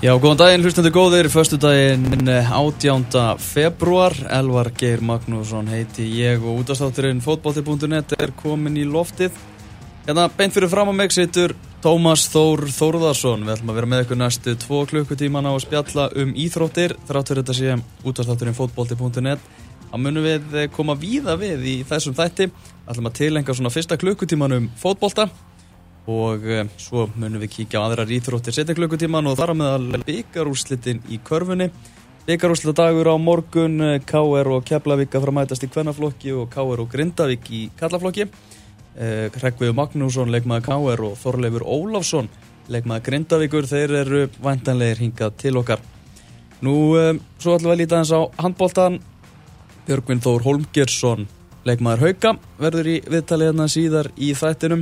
Já, góðan daginn, hlustandi góðir, föstudaginn 18. febrúar, Elvar Geir Magnússon heiti ég og útvarpsþátturinn fótbolti.net komin í loftið. Hérna, beint fyrir fram á mig situr Tómas Þór Þórðarsson. Við ætlum að vera með ykkur næstu 2 klukkutímana og spjalla íþróttir. Þrátt fyrir þetta sé útvarpsþátturinn fótbolti.net. Það munum við koma víða við í þessum þætti. Ætlum að tilenga svona fyrsta klukkutímanum fótbolta. Og svo munum við kíkja á aðrar íþróttir seinni klukkutíman og þar á meðal bikarúrslitin í körfunni. Bikarúrslitadagur á morgun, KR og Keflavík að fara að mætast í kvennaflokki og KR og Grindavík í karlaflokki. Hreggviður Magnússon, leikmaður KR og Þorleifur Ólafsson, leikmaður Grindavíkur, þeir eru væntanlegir hingað til okkar. Nú, svo ætlum við að líta aðeins á handboltan. Björgvin Þór Hólmgeirsson, leikmaður Hauka, verður í viðtali hérna síðar í þættinum.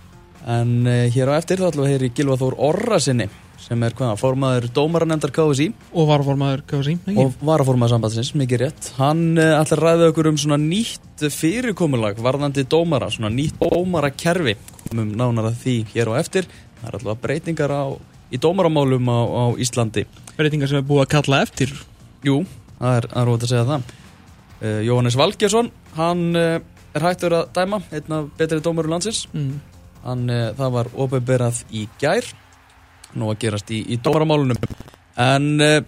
En hér á eftir þá ætlum við að heyra í Gylfa Þór Orrasyni sem er formaður dómaranefndar KSÍ og varaformaður KSÍ og varaformaður sambandsins, mikið rétt. Hann ætlar að ræða okkur svona nýtt fyrirkomulag varðandi dómara, svona nýtt dómarakerfi. Komum nánar að því hér á eftir. Það er alltaf breytingar í dómaramálum á Íslandi. Breytingar sem er búið að kalla eftir. Jú, það er rót að segja það. Jóhannes Valgeirsson, hann er hættur að dæma, einn af betri dómarum landsins. Það var opinberað í gær, nú að gerast í dómaramálunum. En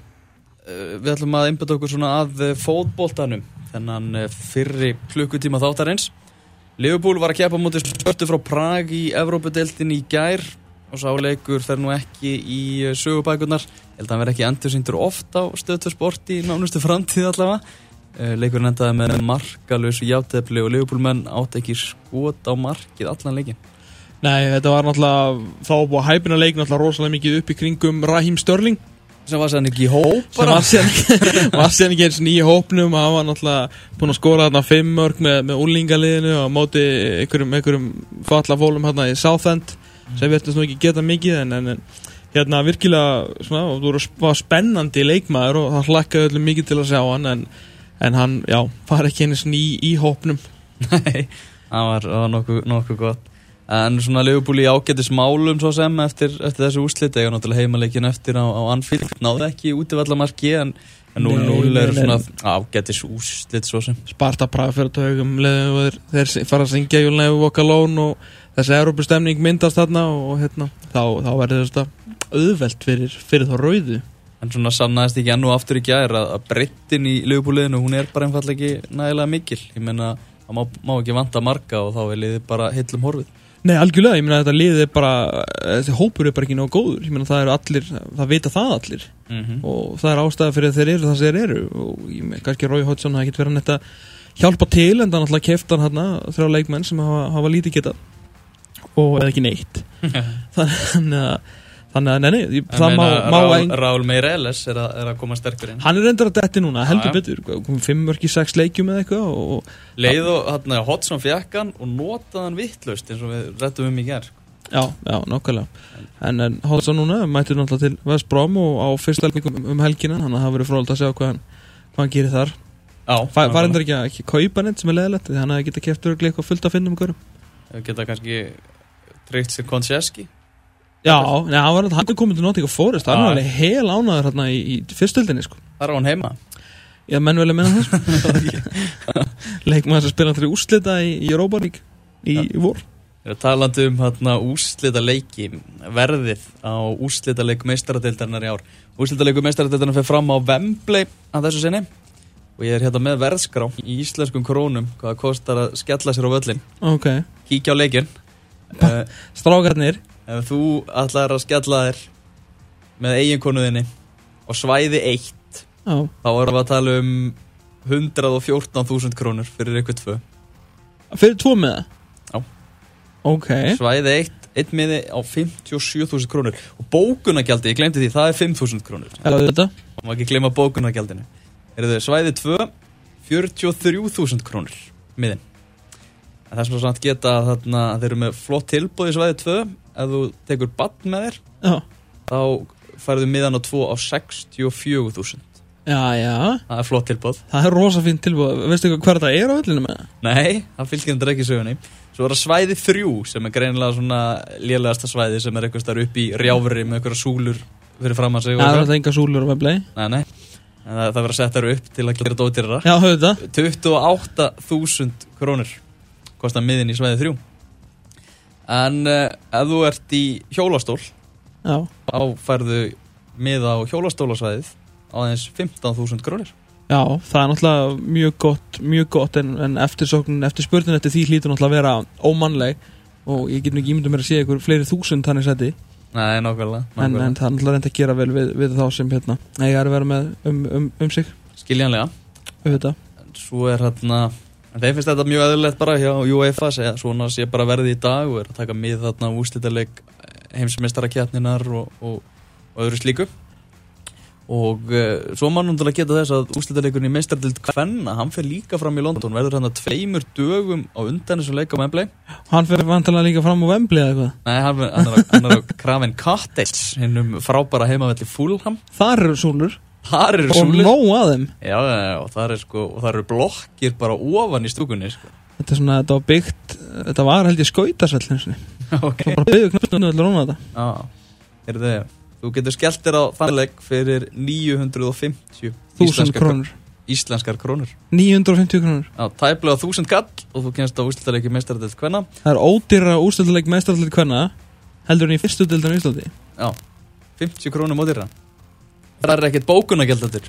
við ætlum að einbeita okkur svona að fótboltanum, þennan fyrri klukkutíma þáttarins. Liverpool var að keppa móti Spörtu frá Prag í Evrópudeildinni í gær og sá leikur fer nú ekki í sögubækurnar. Ég held að hann verði ekki endursýndur oft á Stöð 2 Sport í nánustu framtíð allavega. Leikurinn endaði með markalausu jafntefli og Liverpool-menn átti ekki skot á markið allan leikinn. Nei, þetta var náttúrulega, þá búið að hæpina leik náttúrulega rosalega mikið upp í kringum Raheem Sterling sem var sér ekki í hóp sem var sér ekki eins og nýja hópnum. Hann var náttúrulega búin að skora þarna 5 mörk með úlingaliðinu og móti einhverjum fallafólum hérna í Southend sem virtist nú ekki geta mikið en hérna virkilega svona, og það var spennandi leikmaður og það hlakkaði öllum mikið til að sjá hann en hann, já, var ekki eins og í hópnum. Nei, það var nokkuð gott. En svona Liverpool í ágætis málum svo sem eftir þessu úrslit eiga náttúrulega heimaleikin eftir á Anfield. Náðu ekki útivallamarki en 0-0 er svona ágætis úrslit svo sem. Sparta Prag fyrir tögum þeir fara að syngja You'll Never Walk Alone og þessi Evrópustemning myndast þarna og hérna þá verður þetta auðvelt fyrir þá rauðu. En svona sannaðist ekki enn og aftur í gær að breiddin í Liverpool-liðinu hún er bara einfaldlega ekki nægilega mikil. Ég meina það má ekki vanta marga og þá er liðið bara heillum horfið. Nei, algjörlega, ég meina þetta liðið er bara, þessi hópur er bara ekki nógu góður. Ég meina það eru allir, það vita það allir og það er ástæða fyrir að þeir eru það sem þeir eru og ég meina kannski Roy Hodgson það getur verið hann þetta hjálpa til en það náttúrulega keypti hann hérna 3 leikmenn sem hafa lítið getað og eða ekki neitt. Þannig að nei, það má Raúl Meireles er að koma sterkur inn. Hann er reyndar að detti núna, heldur betur. Kom 5 mörk í 6 leikjum eða eitthvað og leið og Hodgson fékk hann og notaði hann vitlaust eins og við rettum í gær. Já, nákvæmlega. En Hodgson núna mættur náttúrulega til West Brom og á fyrsta leiknum helgina, þannig að það verið fróðlegt að sjá hvað hann gerir þar. Já. Var reyndar ekki kaupa neitt sem er leiðilegt, þannig að það geta keypt örugglega eitthvað fullt að finna hverjum. Geta kannski tryggt sér Konchesky. Já, hann er komið til Nottingham Forest. Hann var alveg hel ánæður hérna í fyrstöldinni sko. Þar var hann heima. Já, menn vel að menna það sko. Leikmaður sem spila til úrslita í Europa League í vor. Talandi hérna úrslita leiki, verðið á úrslita leik meistaradeildarinnar í ár. Úrslita leikur meistaradeildarinnar fer fram á Wembley að þessu sinni og ég er hérna með verðskrá í íslenskum krónum hvað það kostar að skella sér á völlin. Okay. Kíkja á leikinn. Strákarnir. Ef þú ætlar að skella þér með eiginkonuðinni og svæði 1 þá erum við að tala 114.000 krónur fyrir ykkur 2. Fyrir 2 með það? Já. Ok. Svæði 1 miði á 57.000 krónur og bókunargjaldið, ég glemdi því, það er 5.000 krónur. Þetta? Má ekki gleyma bókunargjaldinu. Svæði 2, 43.000 krónur miðin. En það sem svo samt geta þarna þeir eru með flott tilboð í svæði 2. Ef þú tekur barn með þér þá færðu miðan á 2 á 64.000. Já. Það er flott tilboð. Það er rosa fínt tilboð. Veistu hvað það er á vellinu með það? Nei, það fylgir þetta ekki sögunni. Svo er það svæði 3 sem er greinilega svona lélegasta svæði sem er eitthvað starf upp í rjáfri með eitthvað súlur fyrir fram að sig. Það er enga súlur á Wembley. Nei. En það verður að setja þær upp til að gera dótýrara. Já, höfðu það. 28.000 krónur kostar miðin í svæði 3. En ef þú ert í hjólastól, já, þá færðu miða á hjólastólasvæðið á aðeins 15.000 krónur. Já, það er náttúrulega mjög gott en eftir spurnin eftir því hlýtur náttúrulega að vera ómannleg og ég get nú ekki ímyndum mér að sé ykkur fleiri þúsund þannig seti. Nei, nákvæmlega. En það er náttúrulega reynd að gera vel við þá sem eiga að vera með sig. Skiljanlega. Auðvitað. Svo en þeim finnst þetta mjög eðlilegt bara hjá UEFA, svona sé bara verði í dag og að taka mið þarna úrslitaleik heimsmeistarakeppninnar og öðru slíku. Og svo má náttúrulega geta þess að úrslitaleikurinn í meistardeild kvenna, hann fer líka fram í London, verður hann 2 dögum á undan þessum leik á Wembley. Hann fer vantanlega líka fram á Wembley eða eitthvað? Nei, hann er á Craven Cottage, hinnum frábæra heimavelli Fulham. Þar eru súlur. Og nóg að þeim. Já, og það eru blokkir bara ofan í stúkunni, sko. Þetta var byggt, þetta var held ég skautasvell hinsinni. Okay. Það var bara byggðu knöppunni öll róna þetta. Já, þú getur skellt þér á þannleik fyrir 950 krónur. Íslenskar krónur. 950 krónur. Já, tæplega 1000 kall og þú kemst á úrslitaleiki meistardeild kvenna. Það er ódýrara úrslitaleik meistardeild kvenna heldur en í fyrstu deildinni í Íslandi. Já, 50 krónum ódýrara. Það er ekkert bókunargjald þetta.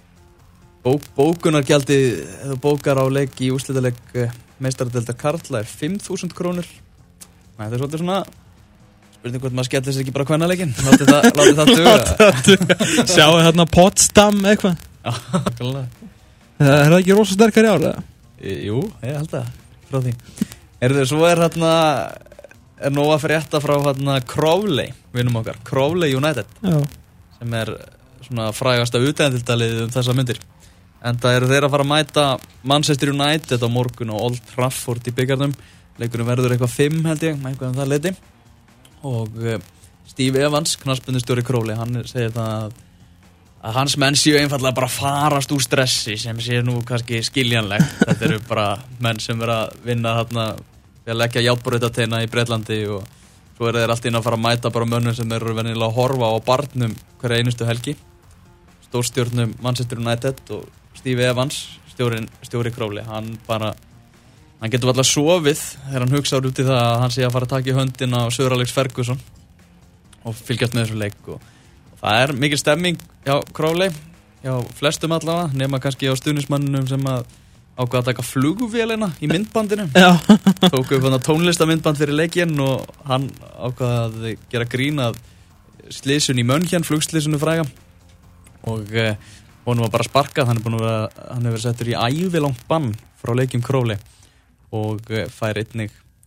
Bókunargjaldi ef þú bókar á leik í úrslitaleik meistaradeildar karla er 5.000 krónur. Nei, það er svolítið svona spurning hvort maður skellir sér ekki bara kvennaleikinn. Látið það duga. Sjáu hérna Potsdam eitthvað. Já, klálega. Er það ekki rosa sterkar í ára? Jú, ég held það. Frá því. Svo er nóg að frétta frá Crawley, vinnum okkar. Crawley United. Já. Sem er svona frægasta utendildalið þessa myndir. En það eru þeir að fara að mæta Manchester United á morgun og Old Trafford í byggarnum. Leikurinn verður eitthvað 5 held ég, eitthvað það leiti. Og Steve Evans, knattspyrnustjóri Crawley, hann segir það að hans menn séu einfallega bara farast úr stressi sem sé nú kannski skiljanlegt. Þetta eru bara menn sem vera að vinna þarna við að leggja járnbrautateina í Bretlandi og svo eru þeir allt inn að fara að mæta bara mönnum sem eru venjulega að horfa á barnum hverja einustu helgi. Stórstjórnum Manchester United og Steve Evans, stjóri Crawley, hann getur alltaf sofið þegar hann hugsaður út í það að hann sé að fara að taka í höndina á Sir Alex Ferguson og fylgjast með þessu leik og það er mikil stemming hjá Crawley, hjá flestum allavega, nema kannski á stuðningsmannunum sem ákvað að taka flugvélina í myndbandinu. Tóku upp tónlistamyndband fyrir leikinn og hann ákvað að gera grín að slysun í München, flugslysunu fræga og honum var bara sparkað. Hann hefur verið settur í ævilangt bann frá leikjum Crawley og fær ekki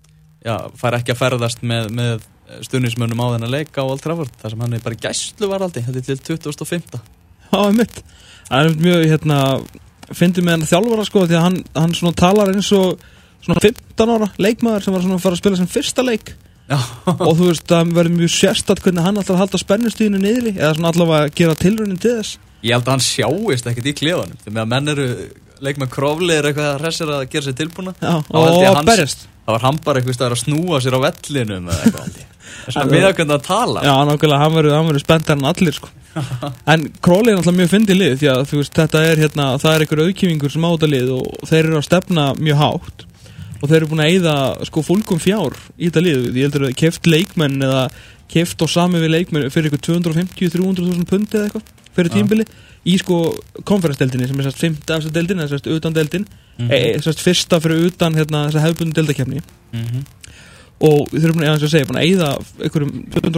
að ferðast með stuðningsmönnum á þennan leik á Old Trafford þar sem hann er bara í gæsluvarðhaldi þetta til 2015. Já, einmitt. Það er mjög fyndið með hann þjálfara sko því að hann svona talar eins og svona 15 ára leikmaður sem var svona að fara að spila sem fyrsta leik. Já. Og þú veist það verður mjög sérstætt hvernig hann alltaf að halda spennustíðinu niðri eða svona allavega að gera tilraunin til þess. Ég held að hann sjáist ekkert í klefanum þegar að menn eru leikmenn Crawley eitthvað hressir að gera sér tilbúna. Já, og berjast. Það var hann bara eitthvað að snúa sér á vellinum eða eitthvað aldrei. Það er svona miðakvæmt að tala. Já, nákvæmlega, hann verður spenntar en allir sko. En Crawley er náttúrulega mjög fyndið lið því að þú veist, þetta er það er einhver auðkýfingur sem á þetta lið og þeir eru að stefna mjög hátt og þeir eru búin að eyða sko fúlgum fjár í þetta lið. Ég heldur að keypt leikmenn eða keypt og sami við leikmenn fyrir eitthvað 250-300.000 pund eða eitthvað fyrir tímabili í sko konferensdeildinni sem er sérst 5. efstu deildin eða sérst utan deildin sérst fyrsta fyrir utan þessa hefðbundin deildakeppni og þeir eru búin að segja búin að eyða einhverjum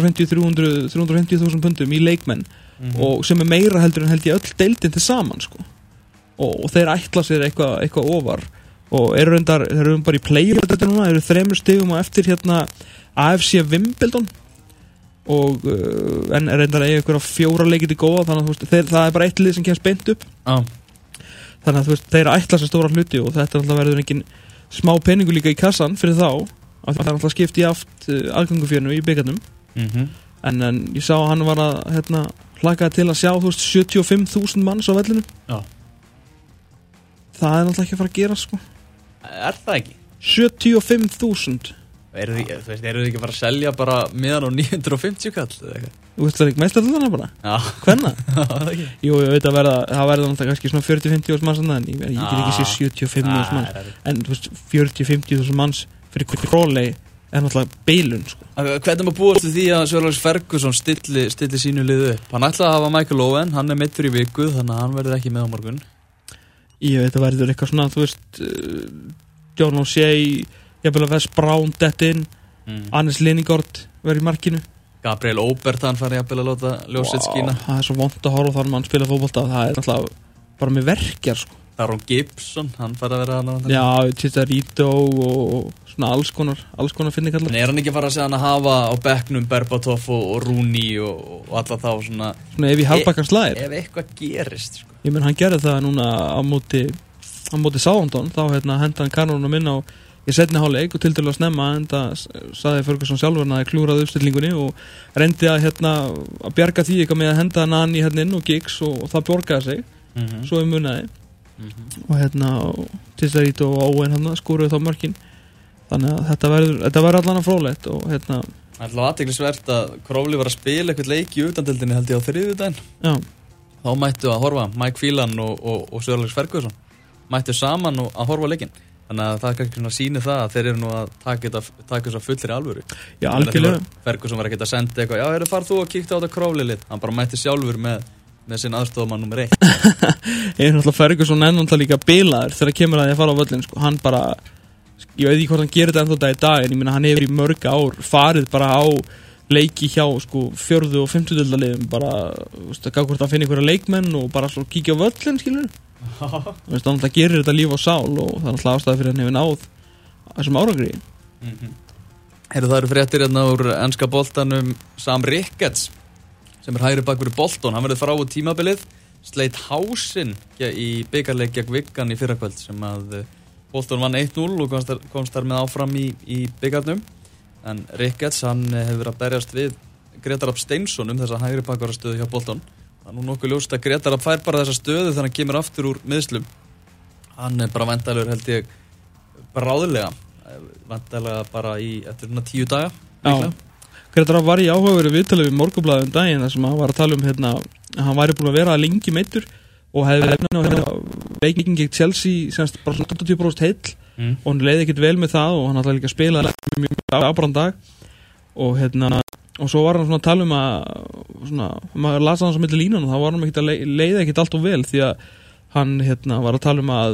250-350.000 pundum í leikmenn og sem er meira heldur en held ég öll deildin til saman sko og þeir ætla sér eitthvað ofar og þeir eru bara í playoff þetta núna, eru 3 stigum á eftir AFC Wimbledon og en reyndar að eiga ykkur 4 leikir til góða þannig að það er bara eitt lið sem kemst beint upp þannig að þeir ætla sér stóra hluti og þetta alltaf verður engin smá peningu líka í kassan fyrir þá að það er alltaf skipt í aft aðgangufjörnu í byggarnum en ég sá að hann var að hlaka til að sjá 75.000 manns á vellinum. Já. Það er alltaf ekki að fara að gera sko. Er það ekki? 75.000. Eru þið ekki að fara að selja bara miðan á 950 kall eða eitthvað? Úrslitaleikur meistardeildarinnar bara. Já. Hvenna? Jú, ég veit að það verða náttúrulega kannski svona 40-50 manns en ég get ekki sér 75 manns. En þú veist, 40-50 manns fyrir Crawley náttúrulega beilun, sko. Hvernig maður búast við því að Sir Alex Ferguson stilli sínu liðu upp? Hann ætlaði að hafa Michael Owen, hann meiddur í viku, þannig að hann verður ekki með á morgun. Ég veit að verður eitthvað svona, þú veist, John O'Shea, jafnvel að Wes Brown dett inn, Hannes Lingard verður í markinu. Gabriel Obert, hann fari jafnvel að láta ljósið skína. Það svo vont að horfa þar mann spila fótbolta, það náttúrulega bara með verkjar, sko. Daron Gibson, hann fari að vera hann. Já, Chicharito og svona alls konar finnikallar. En hann ekki fara að segja hann að hafa á bekknum Berbatov og Rooney og alla þá svona ef í halvbakkan slæðir. Ef eitthvað gerist, sko. Ég menn hann gerði það núna á móti Southampton, þá henda hann kanónum inn á í seinni hálfleik og tiltölulega snemma enda sagði Ferguson sjálfur að það klúraði uppstillingunni og reyndi að að bjarga því eitthvað með að henda Nani inn og Giggs og það borgaði sig svo munaði og Chicharito og Owen skoruðu þá mörkin þannig að þetta verður allan að fróðlegt og Það er alltaf athyglisvert að Crowley var að spila eitthvað leik í utandeildinni held ég á þriðjudaginn. Já. Þá mættu að horfa Mike Phelan og Sir Alex Ferguson mættu saman og að horfa leikinn. Þannig að það kannski svona sýnir það að þeir eru nú að taka þess að fullri alvöru. Já, algjörlega. Ferguson var ekkert að senda eitthvað, já, farð þú að kíkta á þetta Crowley-lið. Hann bara mætti sjálfur með sinn aðstoðarmann nummer 1. Náttúrulega Ferguson náttúrulega líka bilaður þegar kemur að því að fara á völlin, sko. Hann bara, ég veit ekki hvort hann gerir þetta ennþá dag í dag, en ég meina hann hefur í mörg ár farið bara á leiki hjá, sko, 4. og 5. deildarliðum, bara, þú veist, að gá hvort hann finna einhverja leikmenn og bara svo kíkja á völlin, skilur. Þú veist, hann gerir þetta líf og sál og það er alltaf ástæði fyrir hann hefur náð þessum árangri. Það eru fréttir úr enska boltanum Sam Ricketts sem hægri bak fyrir Bolton. Hann verður frá á tímabilið, sleit hásinn í bikarleik gegn Wigan í fyrrakvöld sem að Bolton vann 1-0 og komst þar með áfram í bikarnum. En Ricketts, hann hefur verið að berjast við Gretar Rapp Steinsson þessa hægri bakvarastöðu hjá Bolton. Það nú nokkuð ljóst að Gretar Rapp fær bara þessa stöðu þegar hann kemur aftur úr meiðslum. Hann bara væntanlegur held ég bráðlega bara eftir 10 daga. Já, Gretar Rapp var í áhugaverðu viðtali við Morgunblaðið daginn þar sem hann var að tala að hann væri búin að vera lengi meiddur og hefði leikinn gegn Chelsea semst bara 80% heill og hann leiði ekkert vel með það og hann alltaf líka spilaði mjög afbrann dag og svo var hann svona að tala að maður lasa hann svo milli línan og þá var hann ekkert að leiða ekkert allt og vel því að hann var að tala að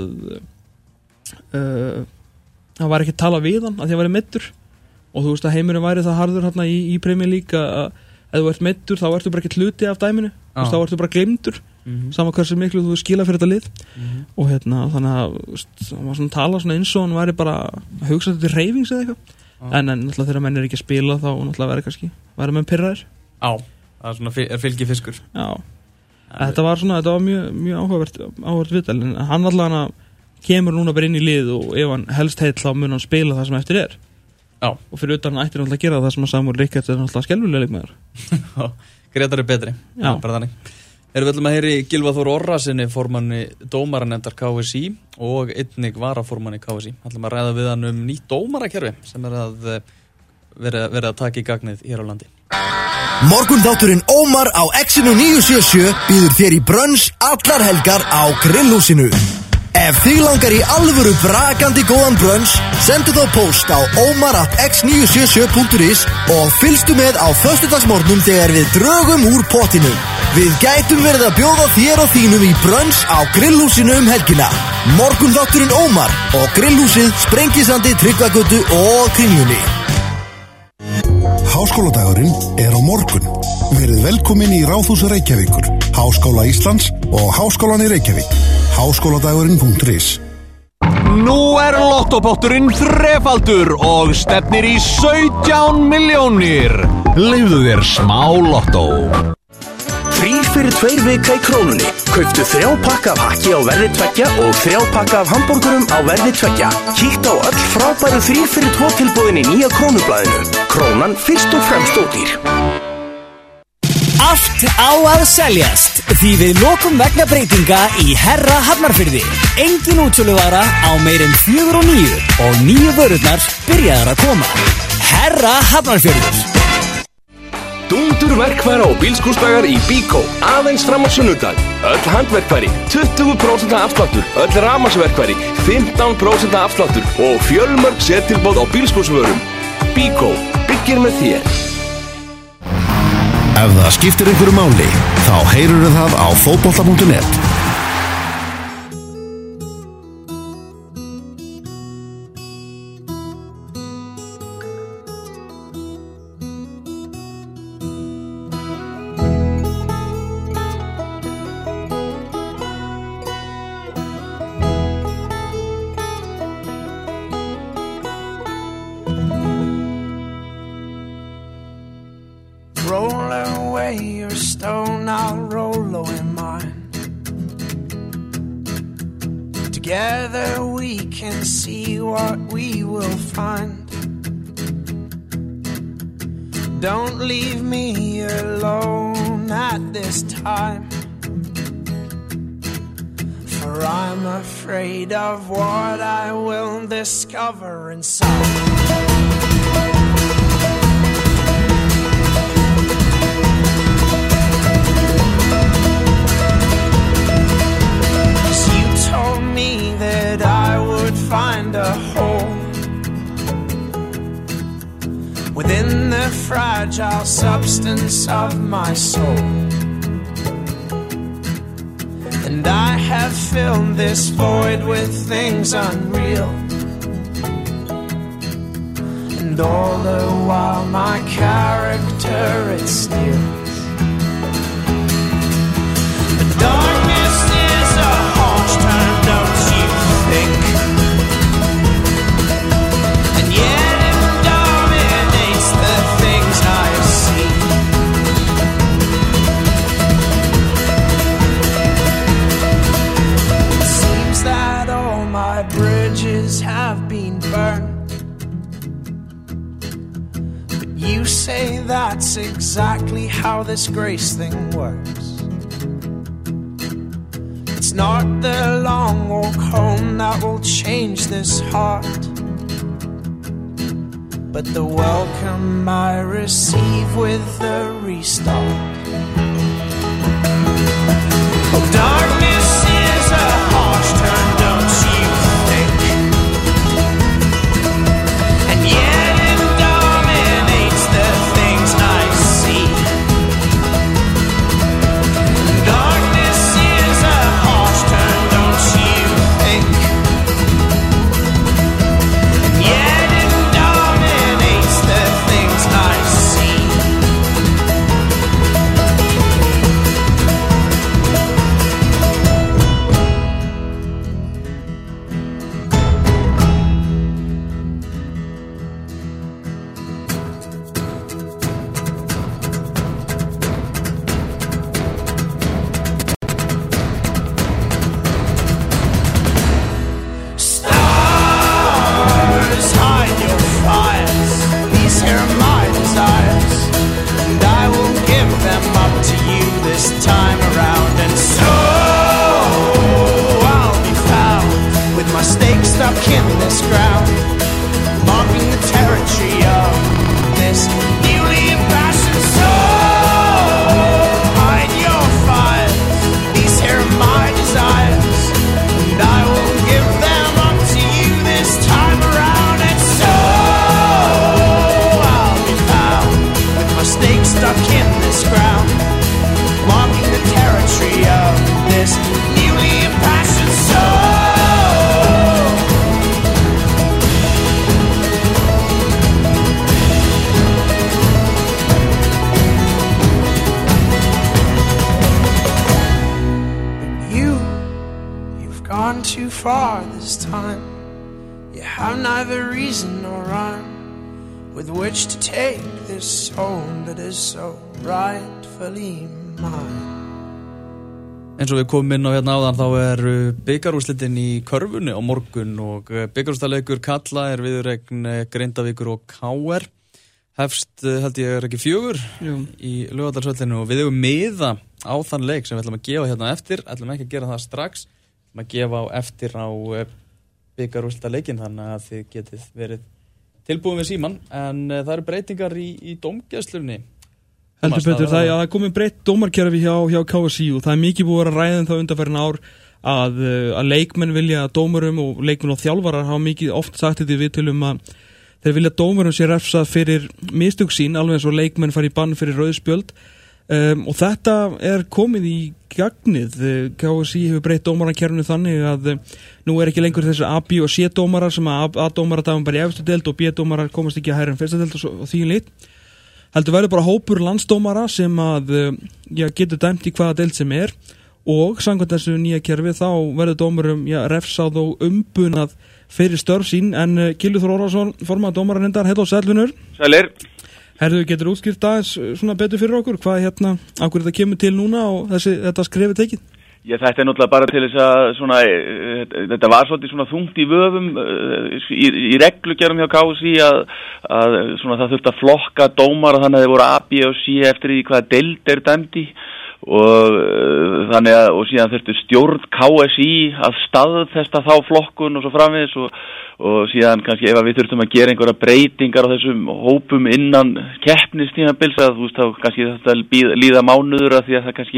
hann var ekki að tala við hann að því að hann væri meiddur og þú veist að heimurinn væri það harður í Premier League að ef þú ert meiddur þá ertu bara ekki hluti af dæminu þá ertu bara gleymdur sama hversu miklu þú skila fyrir þetta lið og þannig að hann var svona að tala svona eins og hann væri bara að hugsa þetta til hreyfings eða eitthvað en náttúrulega þegar menn ekki að spila þá náttúrulega væri menn pirraðir. Já, það er svona fylgi fiskur. Já, þetta var mjög áhugavert viðtal en hann alltaf kemur núna bara inn í lið og ef hann helst heill þá mun hann spila það sem eftir er. Já. Og fyrir utan hann ættir náttúrulega að gera það sem að Samuel Ricketts er náttúrulega skelfilega leikmaður. Gretar er betri. Já. Bara þannig. Erum við ætlum að heyri Gylfa Þór Orrasinni formanni dómaranefndar KSÍ og einnig varaformanni KSÍ. Ætlum að ræða við hann nýtt dómarakerfi sem að vera að taka í gagnið hér á landi. Morgunþátturinn Ómar á Exinu 977 býður þér í brönns allar helgar á Grillhúsinu. Ef þig langar í alvöru brakandi góðan brönns, sendu þá post á omar@x977.is og fylgstu með á föstudagsmorgnum þegar við drögum úr potinu. Við gætum verið að bjóða þér og þínum í brönns á Grillhúsinu helgina. Morgunþátturinn Ómar og Grillhúsið, Sprengisandi, Tryggvagötu og Kringlunni. Háskóladagurinn er á morgun. Verið velkomin í Ráðhús Reykjavíkur, Háskóla Íslands og Háskólan í Reykjavík. Háskóladagurinn.is. Nú er lottopotturinn þrefaldur og stefnir í 17 milljónir. Lifðu þér smá lottó. 3 fyrir 2 vika í Krónunni. Kauptu 3 pakka af hakki á verði 2 og 3 pakka af hamborgurum á verði 2. Kíktu á öll frábæru 3 fyrir 2 tilboðin í nýja Krónublaðinu. Krónan fyrst og fremst ódýr. Allt á að seljast því við lokum vegna breytinga í Herra Hafnarfirði. Engin útsöluvara á meir en 4 og 9 og 9 vörurnar byrjaðar að koma. Herra Hafnarfjörður. Dúndur verkfæra og bílskúrsdagar í Bíkó, aðeins fram á sunnudag. Öll handverkfæri, 20% afsláttur, öll rafmagnsverkfæri, 15% afsláttur og fjölmörg sértilboð á bílskúrsvörum. Bíkó, byggir með þér. Ef það skiptir einhverju máli, þá heyrðu það á fótbolta.net. Together we can see what we will find. Don't leave me alone at this time, for I'm afraid of what I will discover inside. Told me that I would find a hole within the fragile substance of my soul, and I have filled this void with things unreal, and all the while my character it steals. The darkness is a harsh term, don't you think? And yet it dominates the things I see. It seems that all my bridges have been burned, but you say that's exactly how this grace thing works. It's not the long walk home that will change this heart, but the welcome I receive with the restart. Oh, darkness is a harsh term, don't you think? And yet it dominates the things I see. Darkness is a harsh term, don't you think? And yet it dominates the things I see. Stars, hide your fires. These here are my desires, and I will give them up to you this time around. And so I'll be found with my stake stuck in this ground, marking the territory of this newly impassioned soul. Hide your fires. These here are my desires, and I will give them up to you this time around. And so I'll be found with my stake stuck in this ground, marking the territory of this newly impassioned soul. You've gone too far this time. You have neither reason nor rhyme with which to take this soul that is so rightfully mine. Eins og við komum inn á hérna áðan þá bikarúrslitin í körfunni á morgun og bikarúrslitaleikur karla viðureign Grindavíkur og KR. Hefst held ég ekki 4 í Laugardalshöllinu og við eigum miða á þann leik sem við ætlum að gefa hérna eftir. Ætlum ekki að gera það strax, ætlum að gefa á eftir á bikarúrslitaleikin, þannig að þið getið verið tilbúin við síman. En það eru breytingar í dómgæslunni. Heldur betur, það komið breytt dómarkerfi hjá KSÍ og það mikið búið að ræða það undanfarin ár að leikmenn vilja dómurum og leikmenn og þjálfarar hafa mikið oft sagt þetta í viðtölum að þeir vilja dómurum sé refsað fyrir mistök sín, alveg eins og leikmenn fari í bann fyrir rauðspjöld og þetta komið í gagnið. KSÍ hefur breytt dómarakerfinu þannig að nú ekki lengur þessi A, B og C dómarar sem að A-dómarar dæma bara í efstu deild og B-dómarar komast ekki að hærra en fyrsta deild og því lít. Heldur verður bara hópur landsdómara sem að getur dæmt í hvaða deild sem og samkvæmt þessu nýja kerfi þá verður dómurum refsað og umbunað fyrir störf sín en Gylfi Þór Órðarson, formaður dómaranefndar, heil og sælunur. Sælir. Herðu, getur útskýrt aðeins svona betur fyrir okkur hvað á hverju þetta kemur til núna og þetta skrefi tekið? Já, þetta náttúrulega bara til þess að svona, þetta var svolítið svona þungt í vöfum í reglugerðum hjá KSÍ að svona það þurfti að flokka dómara þannig að þeir voru A, B og C eftir því hvaða deild dæmdi og þannig að og síðan þurfti stjórn KSÍ að staðfesta þá flokkun og svo framvegis og síðan kannski ef við þurftum að gera einhverja breytingar á þessum hópum innan keppnistímabils að þú veist þá kannski þetta líða mánuður að því að það kannski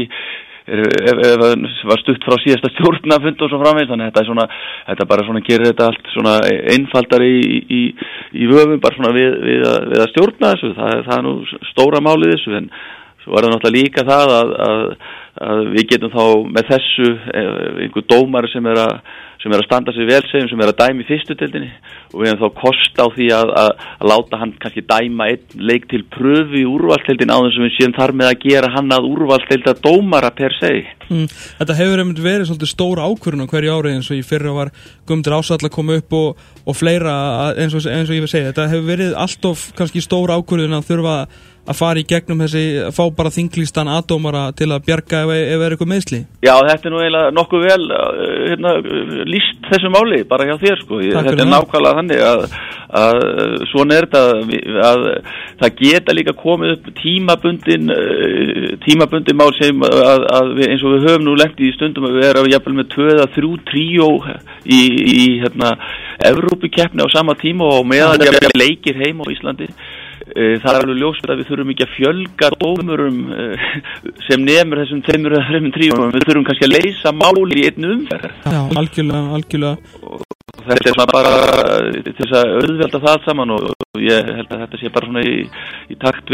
var stutt frá síðasta stjórnarfund og svo framvegis þannig að þetta bara svona gerir þetta allt svona einfaldari í vöfum bara svona við að stjórna þessu það er nú stóra málið þessu en svo var það náttúrulega líka það að við getum þá með þessu einhver dómari sem er að standa sig vel segjum, sem er að dæma í fyrstu deildinni og við hefum þá kost á því að láta hann kannski dæma einn leik til pröfu í úrvalsdeildin á þess að við séum þar með að gera hann að úrvalsdeildar dómara per se. Þetta hefur verið svolítið stór ákvörðun á hverju ári eins og í fyrra var Guðmundur Ársæll að koma upp og fleira eins og ég vil segja. Þetta hefur verið alltof kannski stór ákvörðun að þurfa að fara í gegnum þessi, að fá bara þinglýstan aðdómara til að bjarga ef eitthvað meiðsli? Já, þetta nú eiginlega nokkuð vel lýst þessu máli, bara hjá þér sko. Þetta nákvæmlega þannig að svona þetta að það geta líka komið upp tímabundin mál sem að við, eins og við höfum nú lent í stundum að við erum jafnvel með 2 eða 3 tríó í Evrópukeppni á sama tíma og meðan leikir heim á Íslandi. Það er alveg ljóst að við þurfum ekki að fjölga dómurum sem nemur þessum 2 eða 3 tríum. Við þurfum kannski að leysa máli í einn umferð. Já, algjörlega. Og þetta svona bara til þess að auðvelda það saman og ég held að þetta sé bara svona í takt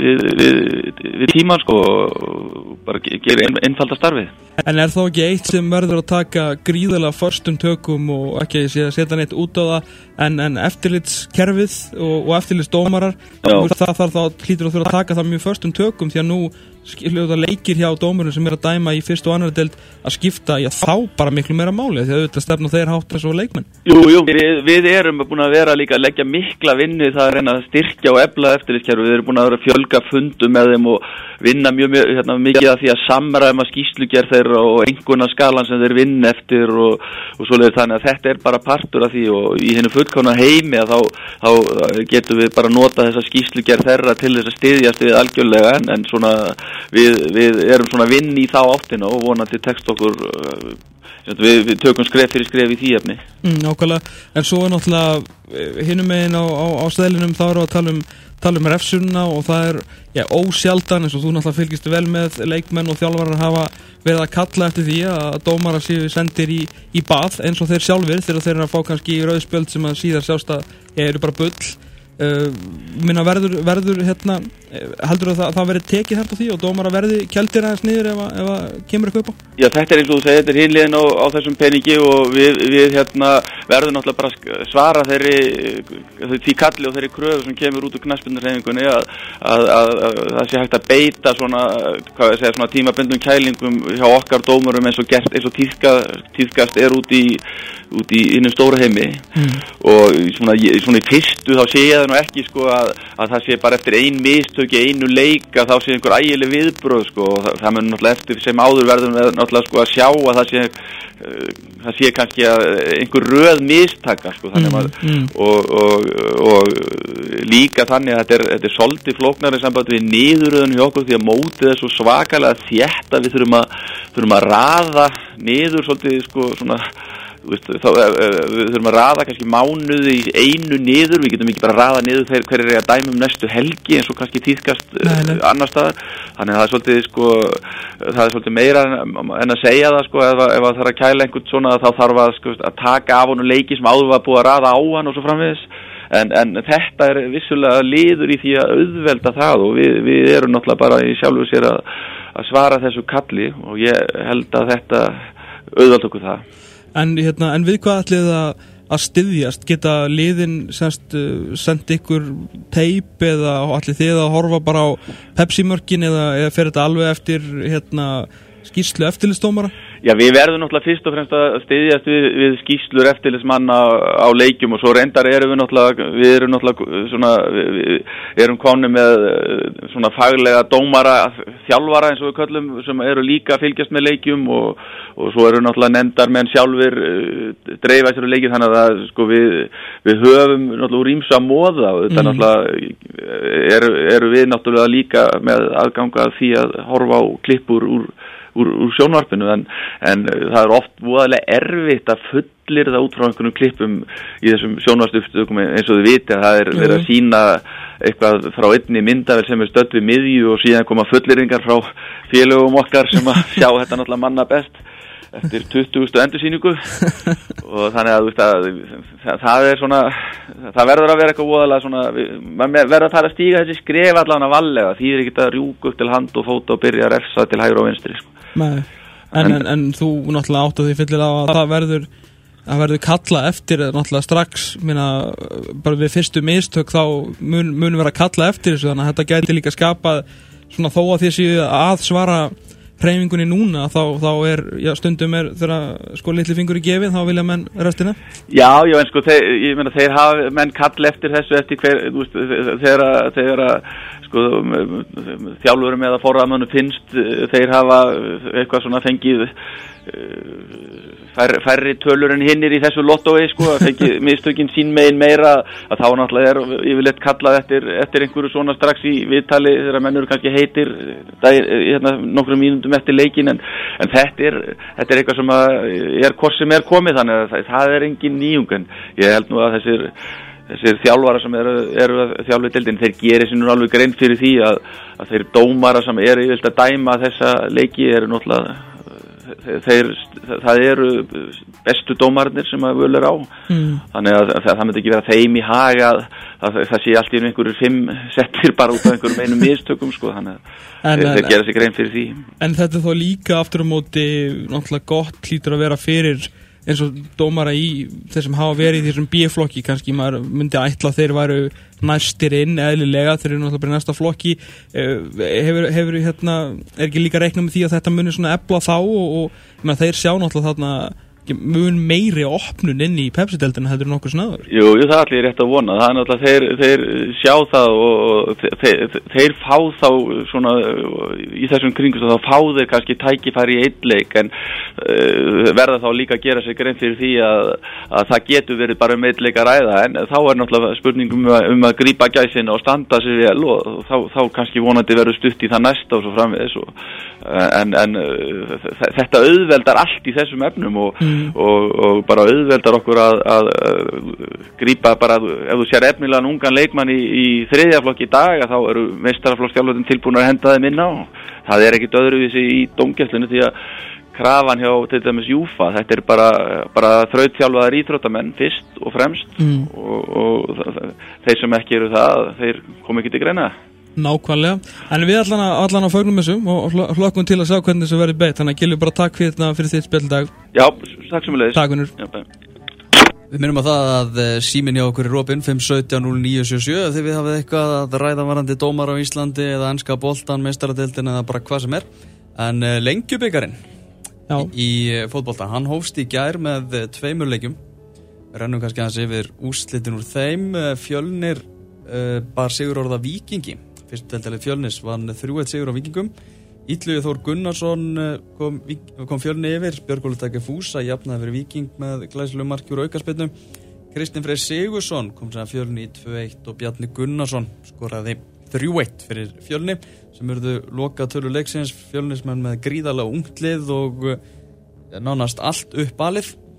við tíman sko og bara gera einfalda starfið. En þá ekki eitt sem verður að taka gríðarlega förstum tökum og ekki að setja neitt út á það en eftirlitskerfið og eftirlitsdómarar það þarf þá hlýtur að þurfa að taka það mjög förstum tökum því að nú leikir hjá dómurum sem að dæma í fyrstu og annarri deild að skipta þá bara miklu meira máli því að auðvitað stefna þeir hátt eins og leikmenn. Jú, við erum búin að vera líka að leggja mikla vinnu það að reyna að styrkja og efla eftirlitskerfið. Við erum búin að vera að fjölga fundum með þeim og vinna mjög mikið að því að samræma skýrslugerð þeirra og einhverna skalan sem þeir vinna eftir og svoleiðis þannig að þetta er bara partur af því og í hennu fullkomna heimi að þá getum við bara nota þessa skýrslugerð þeirra til þess að styðjast við algjörlega en svona við erum svona vinn í þá áttina og vonandi tekst okkur við tökum skref fyrir skref í því efni. Nákvæmlega, en svo er náttúrulega hinum megin á stæðlinum þá erum við að tala um refsunna og það er ósjaldan eins og þú náttúrulega fylgist vel með leikmenn og þjálfarar hafa verið að kalla eftir því að dómara séu sendir í bað eins og þeir sjálfir þegar þeir eru að fá kannski rauðspjöld sem að síðar sjást að eru bara bull. Minna verður heldur það verið tekið hægt á því og dómara verði kældir aðeins niður ef kemur eitthvað upp á? Já, þetta er eins og þú segir, þetta er hinliðin á þessum peningi og við verðum náttúrulega bara að svara því kalli og þeirri kröfu sem kemur út úr knattspyrnuhreyfingunni að það sé hægt að beita svona tímabundnum kælingum hjá okkar dómurum eins og tíðkast er út í innum stóra heimi og svona í fyrstu þá sé ég það nú ekki sko að það sé bara eftir ein mistök í einu leik að þá sé einhver ægileg viðbröð sko og það mun náttúrulega eftir sem áður verðum við náttúrulega sko að sjá að það sé kannski að einhver röð mistaka sko þannig og líka þannig að þetta er svolítið flóknari samband við niðurröðun hjá okkur því að mótið er svo svakalega þétt að við þurfum að raða niður svolítið sko svona þá við þurfum að raða kannski mánuði í einu niður, við getum ekki bara raða niður hver er að dæma næstu helgi eins og kannski tíðkast annar staðar, þannig að það er svolítið meira en að segja það sko, ef það þarf að kæla einhvern svona þá þarf að taka af honum leiki sem áður var búið að raða á hann og svo framvegis, en þetta er vissulega liður í því að auðvelda það og við erum náttúrulega bara í sjálfu sér að svara þessu kalli og ég held að þetta auðvelda okkur það. En við hvað ætlið að styðjast? Geta liðin sent ykkur teip eða ætlið þið að horfa bara á Pepsi-mörkin eða fer þetta alveg eftir skýrslu eftirlitsdómara? Já, við verðum náttúrulega fyrst og fremst að styðjast við skýrslur eftirlitsmanna á leikjum og svo reyndar erum við erum konum með svona faglega dómara, þjálfara eins og við köllum, sem eru líka að fylgjast með leikjum og svo eru náttúrulega nefndarmenn sjálfir dreifa sér á leikjum, þannig að sko við höfum náttúrulega úr ýmsu að móða og þetta náttúrulega eru við náttúrulega líka með aðganga að því að horfa á klippur úr sjónvarpinu en það er oft voðalega erfitt að fullyrða út frá einhvernum klippum í þessum sjónvarpsupptökum eins og þið viti að það er verið að sýna eitthvað frá einni myndavél sem er stödd við miðju og síðan koma fullyrðingar frá félögum okkar sem að sjá þetta náttúrulega manna best eftir 20. endursýningu og þannig að það er svona, það verður að vera eitthvað voðalega svona, maður verður að fara að stíga þessi skref allavega vallega, því er ekki að rjúka upp til hand og fóta og byrja að refsa til hægri og vinstri sko. En þú náttúrulega átt að því fyllir á að það verður kalla eftir náttúrulega strax, bara við fyrstu mistök þá mun vera kalla eftir þessu, þannig að þetta gæti líka skapað svona þó að þessi að svara hreyfingunni núna, þá er stundum þegar sko litli fingur í gefið, þá vilja menn restina? Já, en sko þeir hafa menn kall eftir þessu eftir hver, þú veist, þegar sko þjálfurum eða forráðamönnum finnst þeir hafa eitthvað svona fengið færri tölur en hinnir í þessu lottói sko, að fengi mistökin sín megin meira, að þá náttúrulega er yfirleitt kallað eftir einhverju svona strax í viðtali þegar menn eru kannski heitir nokkrum mínútum eftir leikin en þetta er eitthvað sem er hvort sem er komið, þannig að það er engin nýjung, en ég held nú að þessir þjálfara sem eru að þjálfa í deildinni, þeir gerir sér nú alveg grein fyrir því að þeir dómara sem eru yfirleitt að dæma þessa leiki eru náttúrulega það eru bestu dómarnir sem að völ er á þannig að það myndi ekki vera þeim í hag að það sé allt í einhverjur 5 settir bara út af einhverjum einum mistökum sko, þannig að þeir gera sig grein fyrir því. En þetta er þó líka aftur á móti náttúrulega gott hlýtur að vera fyrir eins og dómara í þessum hafa verið í þessum B-flokki, kannski maður myndi ætla að þeir væru næstir inn eðlilega, þeir eru náttúrulega bara í næsta flokki. Hefur er ekki líka reiknað með því að þetta muni svona efla þá og þeir sjá náttúrulega þarna mun meiri opnun inn í Pepsi-deildina heldur nokkuð snaður? Jú, það er allir rétt að vona, það er náttúrulega þeir sjá það og þeir fá þá svona í þessum kringum þá fá þeir kannski tækifæri í einn leik, en verða þá líka að gera sig grein fyrir því að það getur verið bara einn leik að ræða, en þá er náttúrulega spurningum að grípa gæsina og standa sig vel og þá kannski vonandi verður stutt í það næsta og svo framvegis en þetta auðveldar allt í þessum efnum og bara auðveldar okkur að grípa bara, ef þú sér efnilegan ungan leikmann í þriðja flokki í dag, þá eru meistaraflokksþjálfararnir tilbúin að henda þeim inn á. Það er ekkit öðruvísi í dómgæslunni því að krafan hjá til dæmis Júfa, þetta er bara þrautþjálfaðir íþróttamenn fyrst og fremst og þeir sem ekki eru það, þeir kom ekki til greina. Nákvæmlega, en við allan að fögnum þessu og hlokkum til að sjá hvernig þessu verið beitt, þannig að Gylfi, bara takk fyrir þitt spildag. Já, takk sem við leiðis. Takk vinnur. Við minnum að það að síminn hjá okkur er opinn 517-0977 ef þið hafið eitthvað að ræða varandi dómar á Íslandi eða enska boltan, meistaradeildin eða bara hvað sem er. En Lengjubikarinn í fótbolta, hann hófst í gær með 2 leikjum. Rennum kannski aðeins yfir úrslitin úr þeim. Fjölnir bar sigurorða Víkingi. Fyrstu deildalið Fjölnis vann 3-1 sigur á Víkingum. Illugi Þór Gunnarsson kom Fjölni yfir, Björgólfur Taki Fúsa jafnaði fyrir Víking með glæsilegu marki úr aukaspyrnu. Kristinn Freyr Sigursson kom sem Fjölni í 2-1 og Bjarni Gunnarsson skoraði 3-1 fyrir Fjölni sem urðu lokatölu leiksins. Fjölnismenn með gríðarlega ungt lið og nánast allt uppalið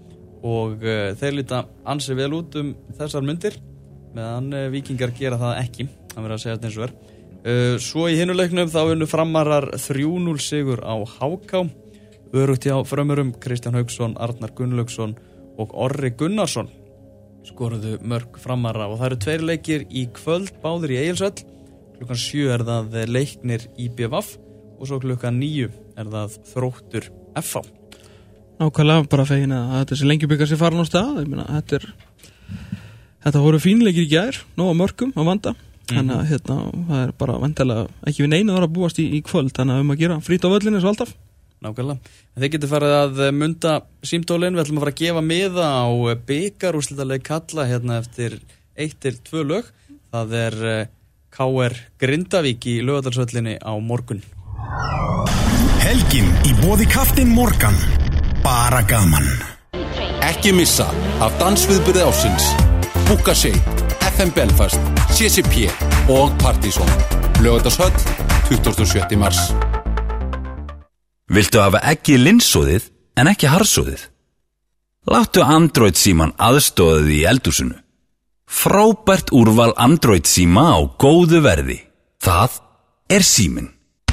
og þeir líta ansi vel út þessar mundir meðan Víkingar gera það ekki, það verður að segja þetta eins og svo í hinu leiknum þá unnu Framarar 3-0 sigur á HK, örugt hjá frömmurum Kristján Hauksson, Arnar Gunnlaugsson og Orri Gunnarsson skoruðu mörk Framara og það eru 2 leikir í kvöld, báðir í Egilshöll. Klukkan 7 það Leiknir IBVF og svo klukkan 9 það Þróttur FH. Nákvæmlega, bara fegin að þetta sé Lengjubikar sé farin á stað. Ég meina, þetta voru fínleikir í gær, nóg að mörkum að vanda. Þannig að það bara vantilega ekki við neina þar að búast í kvöld, þannig að að gera frít á völlinu svo alltaf. Nákvæmlega. Þið getur farið að munda símtólin, við ætlum að fara að gefa miða á bikarúrslitaleik karla eftir 1-2 lög. Það KR Grindavík í Laugardalshöllinni á morgun. Helgin í boði Kaftin Morgan. Bara gaman. Ekki missa af dansviðburði ársins. Búka sig, FM Belfast, CCP og Partizón. Laugardalshöll, 27. mars. Viltu hafa ekki linsóðið en ekki harsóðið? Láttu Android síman aðstoðið í eldhúsinu. Frábært úrval Android síma á góðu verði. Það síminn.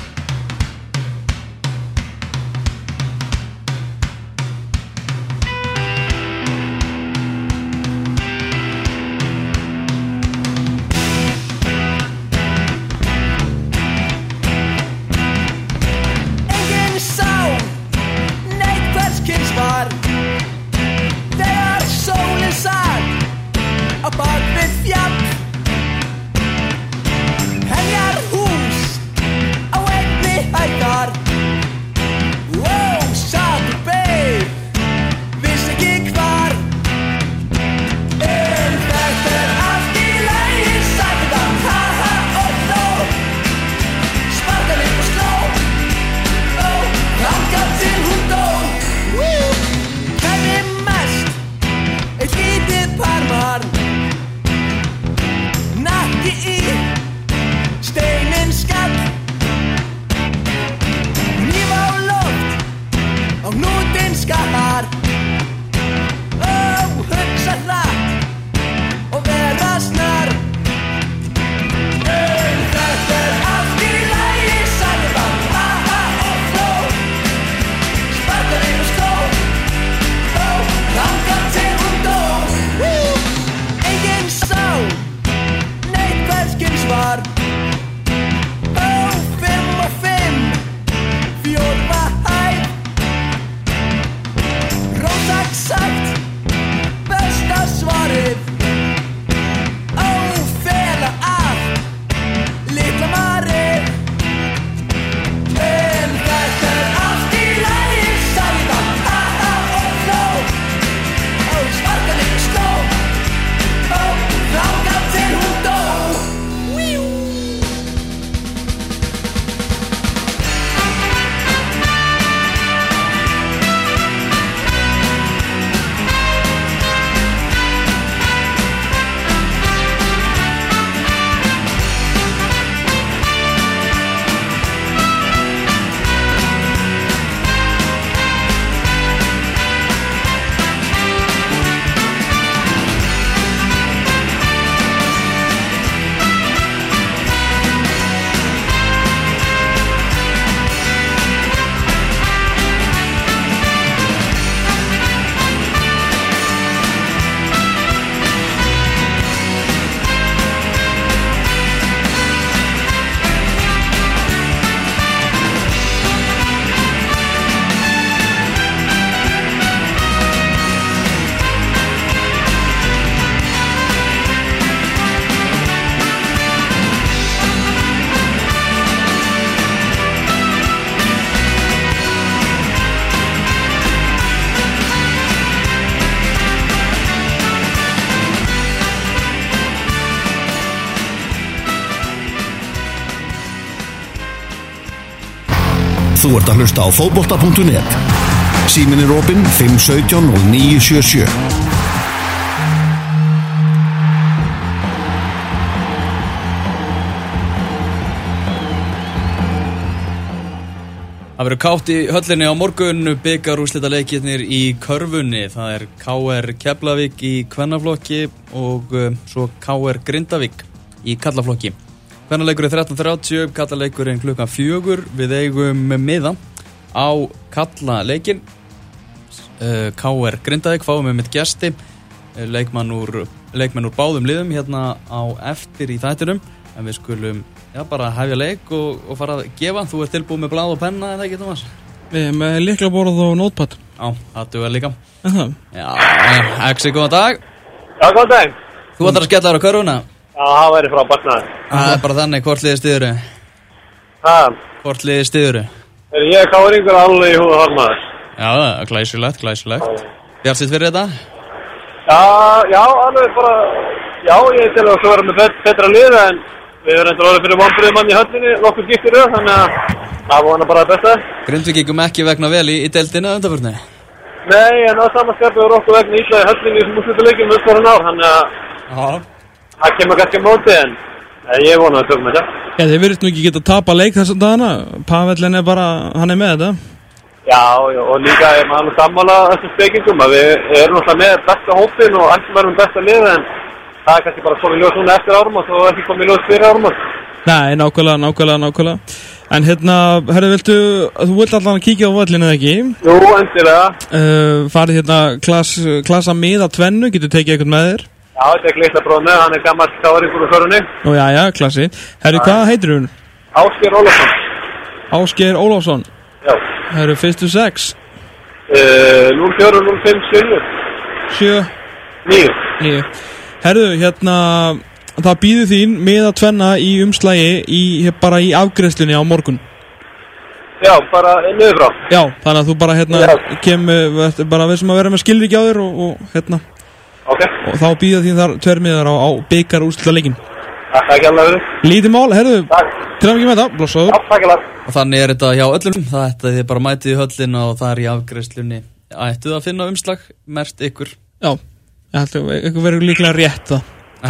Þú ert að hlusta á fótbolta.net. Síminn opinn 517 og 977. Það verður kátt í höllinni á morgun, bikarúrslitaleikirnir í körfunni. Það er KR Keflavík í kvennaflokki og svo KR Grindavík í kallaflokki. Kvennaleikur er 13:30, kallaleikurinn klukkan 4. Við eigum miða á kallaleikin. KR Grindavík fáum við mitt gesti, leikmann úr báðum liðum hérna á eftir í þættinum. En við skulum bara hefja leik og fara að gefa. Þú ert tilbúið með blað og penna, en það ekki, Tómas? Við erum með lyklaborð og notepad. Já, það dugar líka. Já, Exi, góðan dag. Já, góðan dag. Þú ætlar að skella þér á körfuna? Já, það væri frábært maður. Það er bara þannig, hvort liðið styðuru? Hvort liðið styðuru? Ég er káringur alveg í húða þar maður. Já, glæsilegt. Bjartsitt fyrir þetta? Já, alveg bara, ég til að vera með betra lið, en við erum endur orðið fyrir vonbrigðum mann í höllinni, nokkuð skiptir röð, þannig að það vona bara að besta. Grindvíkingum ekki vegna vel í deildinni að undanförnu? Nei, en á samanskapi og okkur vegna illa í höllinni sem úrslitaleikjum undanfarin ár, þannig að það kemur kannski á móti, en ég vona að tökum þetta. Já, þið virðist nú ekki geta að tapa leik þessum dagana. Pavellin er bara, hann er með þetta. Já, og líka er maður sammála þessum spekingum að við erum alltaf með besta hópin og allt verðum besta lið, en það er kannski bara komið ljós núna eftir áramót og ekki komið ljós fyrir áramót. Nei, nákvæmlega. En herru, þú vilt allan að kíkja á völlinu eða ekki? Jú, endilega. Farið klassa miða tvennu, getur tekið eitthvað með þér? Já, þetta er Glitla bróð með, hann er gammal káringur úr förunni. Nú, já, klassi. Herru, hvað heitir hún? Ásgeir Ólafsson. Ásgeir Ólafsson? Já. Herru, fyrstu 6? 04, 05, 7. 9. Herru, það býður þín með að tvenna í umslagi bara í afgreiðslunni á morgun. Já, bara niður frá. Já, þannig að þú bara kemur bara við sem að vera með skilríki á þér og Ok. Og þá býður þín þar tverrmiðar á bikarúrslitaleikin. Takk ekki alveg fyrir. Lítið mál, herru, til að ekki með það, blossaður. Já, takk alveg. Og þannig er þetta hjá öllum, þið bara mætið í höllina og það er í afgreiðslunni. Ættuð að finna umslag, mert ykkur. Já, ég held að ykkur verður líklega rétt það.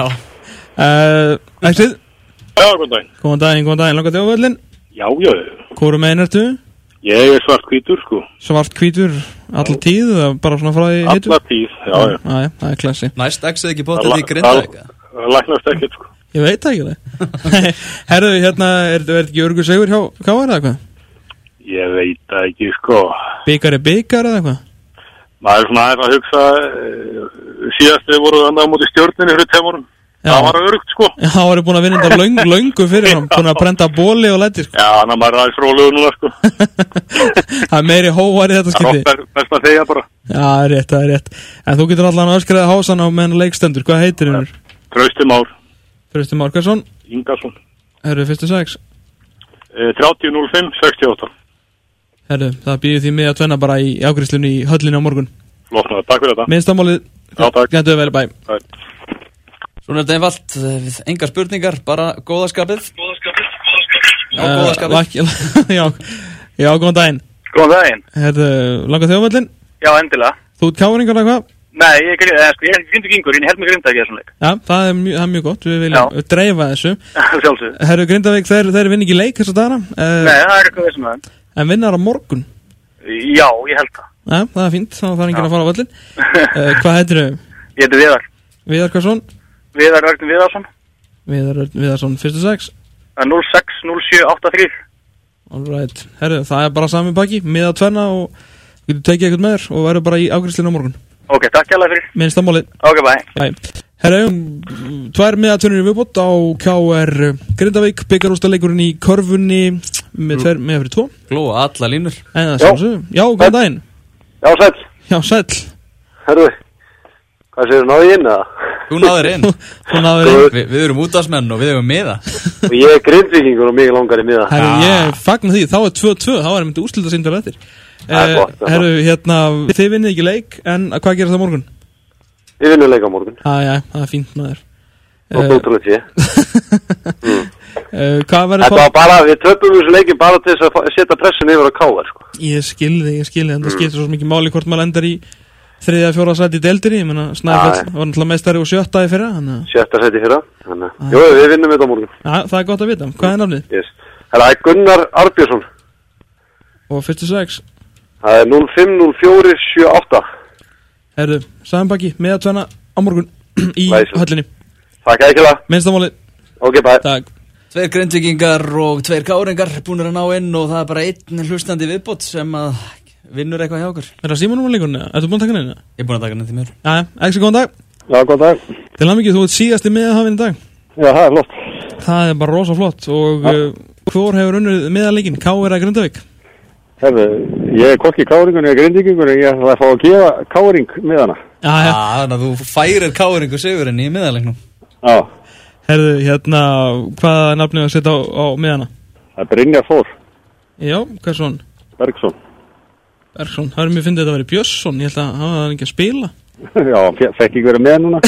Já. Ættið? Já, góðan daginn. Góðan daginn, langar þig á völlin? Já. Hvoru megin ertu? Ég er svart-hvítur, sko. Svart-hvítur, allar tíð, bara svona frá því heitur? Allar tíð, já. Það er klassi. Næst exið ekki bóttið í Grindavík? Það læknast ekkert, sko. Ég veit það ekki það. Herru, er ekki örgur segur hjá KR eða hvað? Ég veit það ekki, sko. Bikar eða hvað? Maður er svona aðeins að hugsa, síðast við vorum annað á móti stjórninni fyrir 2 árum. Það var örugt, sko. Já, það var búin að vinna þetta löngu fyrir hann, búin að brenda bóli og læti, sko. Já, þannig að maður er aðeins rólegur núna, sko. Það er meiri hóvar í þetta skipti. Það er best að þegja bara. Já, það er rétt. En þú getur allan að öskriða hásan á meðan leikstendur. Hvað heitir hennur? Trausti Már. Trausti Már, hversson? Ingarsson. Herru, fyrstu 6? 30.05, 68. Herru, það býður því með að tvenna bara í afgreiðslunni í höllinni á morgun. Flott, takk fyrir þetta. Minnstamálið. Já, takk. Gætu vel, bæ. Svona er þetta einfalt, við engar spurningar, bara góðaskapið. Já, góðan daginn. Góðan daginn. Herru, langar þig á völlin? Já, endilega. Þú ert káringar eða hvað? Nei, ég er Grindavíkingur, ég held með Grindavík í þessum leik. Já, það er mjög gott, við viljum dreifa þessu. Sjálfsög. Herru, Grindavík, þeir vinna ekki leik þessa dagana? Nei, það er eitthvað þessum aðeins. En vinnar á morgun? Já, ég held það. Já, það er fínt, þá þarf enginn að fara á völlin. Hvað heitir þau? Ég heiti Viðar. Viðar hversson? Viðar Örn Viðarsson. Viðar Örn Viðarsson, fyrstu 6? 060783. Alright, herru, það er bara sami pakki, miða tvenna og við getum tekið eitthvað með þér og verður bara í afgreiðslinu á morgun. Ok, takk hjá það fyrir. Minnstamálið. Ok, bye. Herru, 2 miðatvinnur í viðbót á KR Grindavík, bikarúrslitaleikurinn í körfunni með fyrir 2. Glóa alla línur. Já, góðan daginn. Já, sæll. Já, sæll. Herru, hvað séu, náðu ég inn eða? Þú náður inn. Við erum útvarsmenn og við erum miða. Og ég er Grindvíkingur og mig langar í miða. Herru, ég fagnar því, þá er 2-2, þá er myndið úrslitasindur eftir. Herru, þið vinnið ekki leik, en hvað gerast það morgun? Við vinnum leik á morgun. Já, það er fínt maður. Og ótrúlega sé. Hvað verður Þetta var bara, við töpum þessu leikin bara til þess að setja pressin yfir á KR, sko. Ég skilði, en það skiptir svo mikið máli hvort maður endar í 3. eða 4. sæti í deildinni. Ég meina, Snæfell var náttúrulega meistari og 7. í fyrra. 7. sæti í fyrra, jú, við vinnum þetta á morgun. Já, það er gott að vita. Hvað er nafnið? Það er Gunnar Arbjörnsson. Og fyrstu 6? Það er 050478. Herðu, Sæðanbakki, með að tvenna á morgun í höllinni. Takk ekki það. Minnstamálið. Ok, bye. Takk. 2 Grindvíkingar og 2 káringar búinir að ná inn og það er bara 1 hlustandi viðbót sem að vinnur eitthvað hjá okkur. Er það Símon leikunni? Ertu búin að taka henni? Ég er búin að taka henni til mér. Jæja, ekki góðan dag. Já, góðan dag. Til hamingju, þú ert síðasti meðhafinn í dag. Já, það er flott. Það er bara rosa flott og hvor hefur unnið meðaleikin? KR eða Grindavík? Herðu, ég er hvorki káringun eða grindvíkingur en ég ætla að fá að gefa káring með hana. Já, þannig að þú færir káringu sigurinn í meðaleiknum. Já. Herðu, hvaða er nafnið að setja á meðana? Það er Brynjar Þór. Já, hvað er svon? Bergsson. Bergsson, það er mér fyndið að vera Björnsson, ég held að hafa það ekki að spila. Já, fekk ekki verið með núna.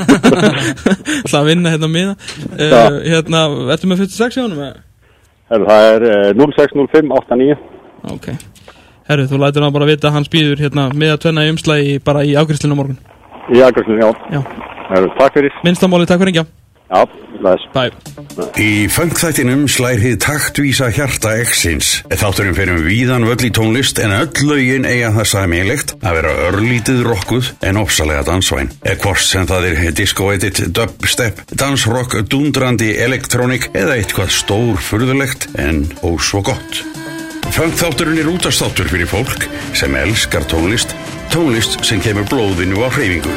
Það að vinna með það. Ertu með 56 í honum? Herru, það er 060589. Ok. Herru, þú lætur hann bara vita að hann spýður með að tvenna í umslagi bara í afgreiðslinu á morgun. Í afgreiðslinu, já. Herru, takk fyrir. Minnstamáli, takk fyrir hringja. Já, læs. Bye. Í funkþættinum slær hið taktvísa hjarta X-ins. Þátturinn fyrir víðan völl í tónlist en öll lögin eiga það sameiginlegt að vera örlítið rokkuð en ofsalega dansvæn. Hvort sem það er disco-edit, dubstep, dansrock, dundrandi, elektronik eða eitthvað stór furðulegt en ó svo gott. Funkþátturinn er útvarpsþáttur fyrir fólk sem elskar tónlist sem kemur blóðinu á hreyfingu.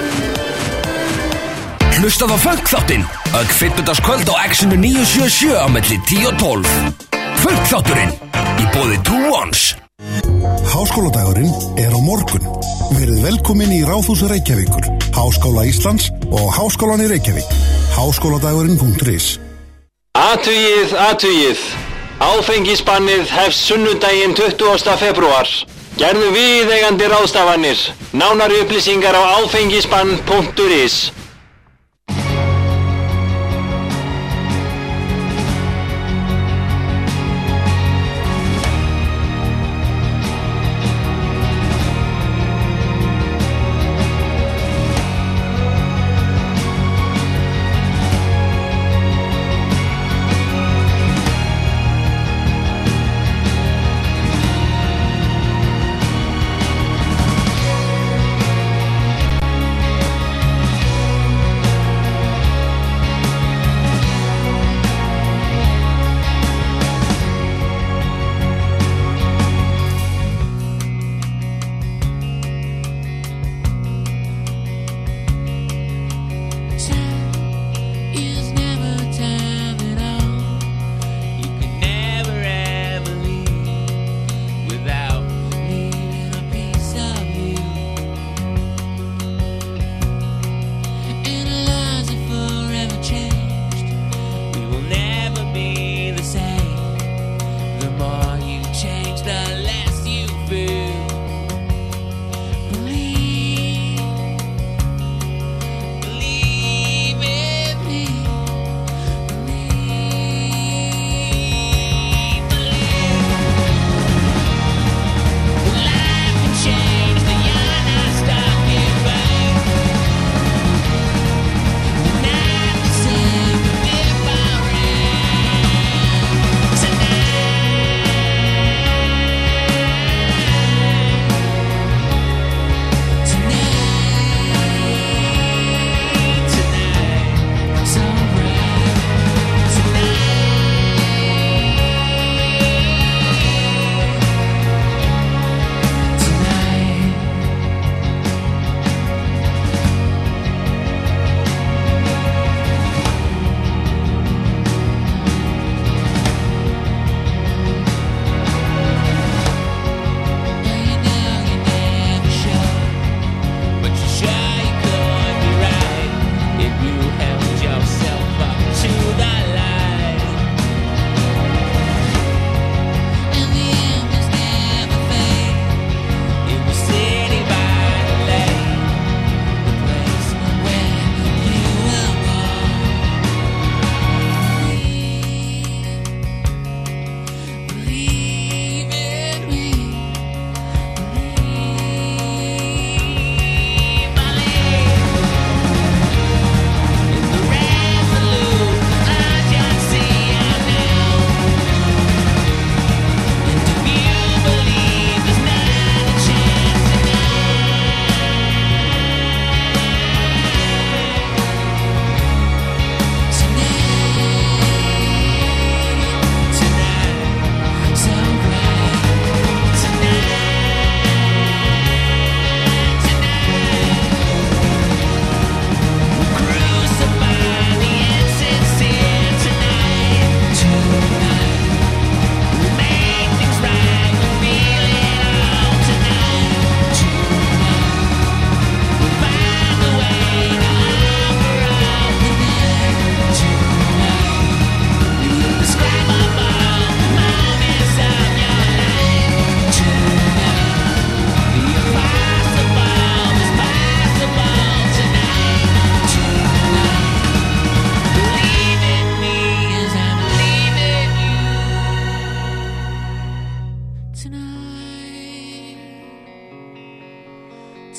Hlustað á funkþáttinn öll fimmtudagskvöld á X-inu 977 á milli 10 og 12. Funkþátturinn í boði 2-1. Háskóladagurinn er á morgun. Verið velkomin í Ráðhús Reykjavíkur, Háskóla Íslands og Háskólan í Reykjavík. Háskóladagurinn.is. Athugið. Áfengisbannið hefst sunnudaginn 20. febrúar. Gerðu viðeigandi ráðstafanir. Nánari upplýsingar á áfengisbann.is.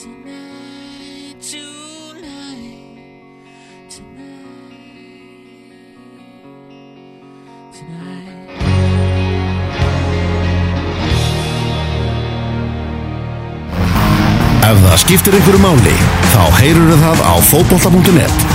Ef það skiptir einhverju máli, þá heyrurðu það á fótbolta.net.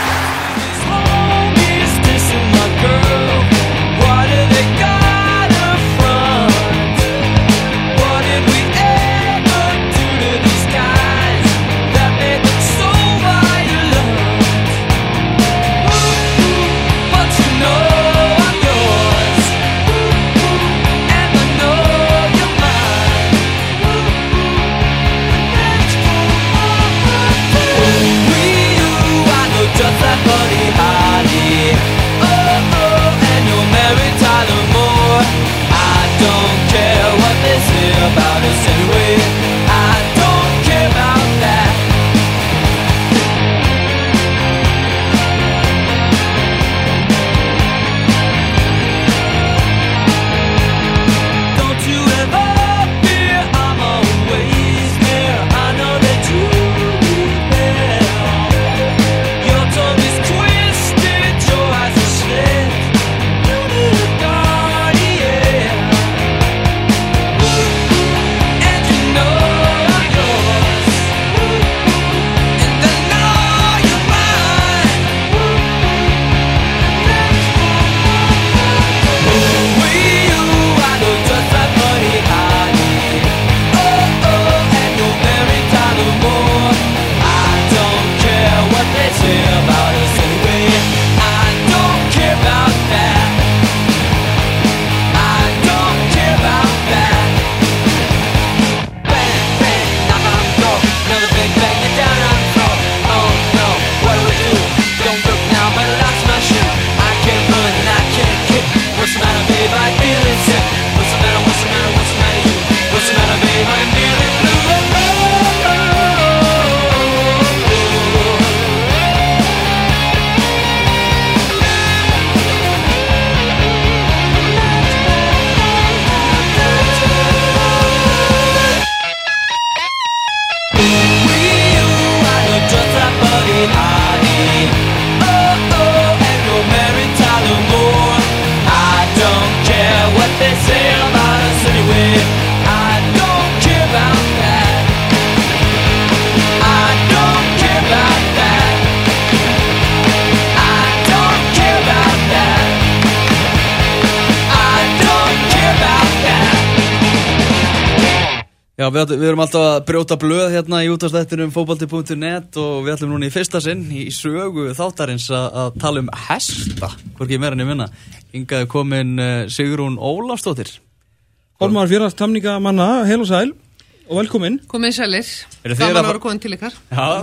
Já, við erum alltaf að brjóta blöð hérna í útvarpsþættinum fótbolti.net og við ætlum núna í fyrsta sinn í sögu þáttarins að tala hesta, hvorki meira en ég minna. Hingað er komin Sigrún Ólafsdóttir. Hólmar Fjörðars tamningamanna, heil og sæl og velkomin. Komið sælir, gaman að vera komin til ykkar.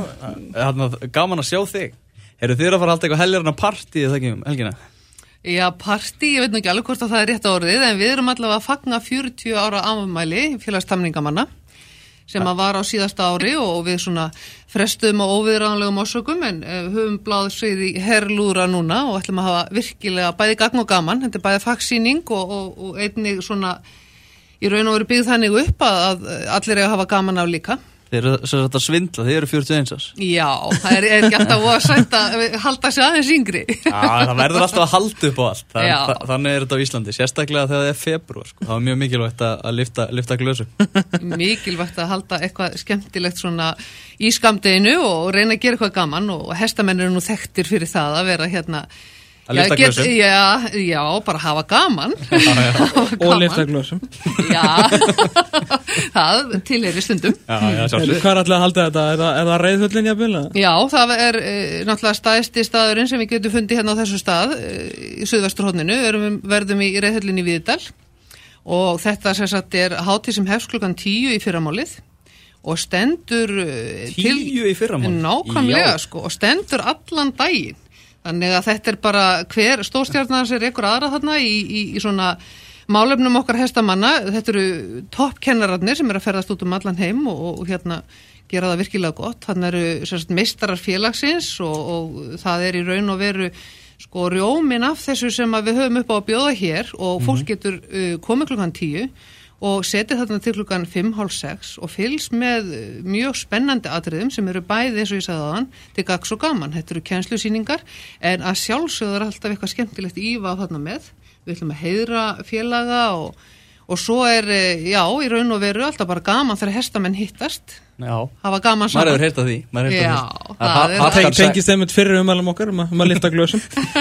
Já, gaman að sjá þig. Eru þið að fara að halda eitthvað helgarna partí eða ekki helgina? Já, partí, ég veit nú ekki alveg hvort að það er rétt orðið, en við erum allavega að fagna 40 ára afmæli félagstamningamanna sem að var á síðasta ári og við svona frestuðum á óviðráðanlegum orsökum en höfum bláð sig í herrlúðra núna og ætlum að hafa virkilega bæði gagn og gaman, þetta er bæði fagsýning og einnig svona í raun og veru byggð þannig upp að allir eiga að hafa gaman af líka. Þeir eru að svindla, þeir eru 41 árs. Já, það er ekki alltaf að sætt að halda sig aðeins yngri. Já, það verður alltaf að halda upp á allt. Þannig er þetta á Íslandi, sérstaklega þegar það er febrúar. Sko. Það er mjög mikilvægt að lyfta glösum. Mikilvægt að halda eitthvað skemmtilegt svona í skammdeginu og reyna að gera eitthvað gaman og hestamenn eru nú þekktir fyrir það að vera hérna að lyfta glösum? Já, bara hafa gaman. Og lyfta glösum. Já, það tilheyrir stundum. Hvað er alltaf að halda þetta? Er það reiðhöllin jafnvel? Já, það er náttúrulega stæðsti staðurinn sem við getum fundið hérna á þessu stað í Suðvesturhorninu. Verðum í reiðhöllin í Víðdal og þetta sem sagt er hátíð sem hefst klukkan 10 í fyrramálið og stendur 10 í fyrramálið? Nákvæmlega, sko, og stendur allan daginn. Þannig að þetta er bara hver stórstjarnar sem rekur aðra þarna í svona málefnum okkar hestamanna. Þetta eru toppkennararnir sem eru að ferðast út allan heim og hérna gera það virkilega gott. Þannig eru meistarar félagsins og það er í raun og veru sko rjómin af þessu sem að við höfum upp á að bjóða hér og fólk getur komið klukkan 10 og setið þarna til klukkan 5:30 og fylgst með mjög spennandi atriðum sem eru bæði eins og ég sagði áðan til gagns og gaman. Þetta eru kennslusýningar en að sjálfsögðu alltaf eitthvað skemmtilegt íva á þarna með. Við ætlum að heiðra félaga og svo já, í raun og veru alltaf bara gaman þegar hestamenn hittast. Já. Hafa gaman saman. Maður hefur heyrt af því. Já, það tengist þeim fyrir umælum okkar að lyfta glösum.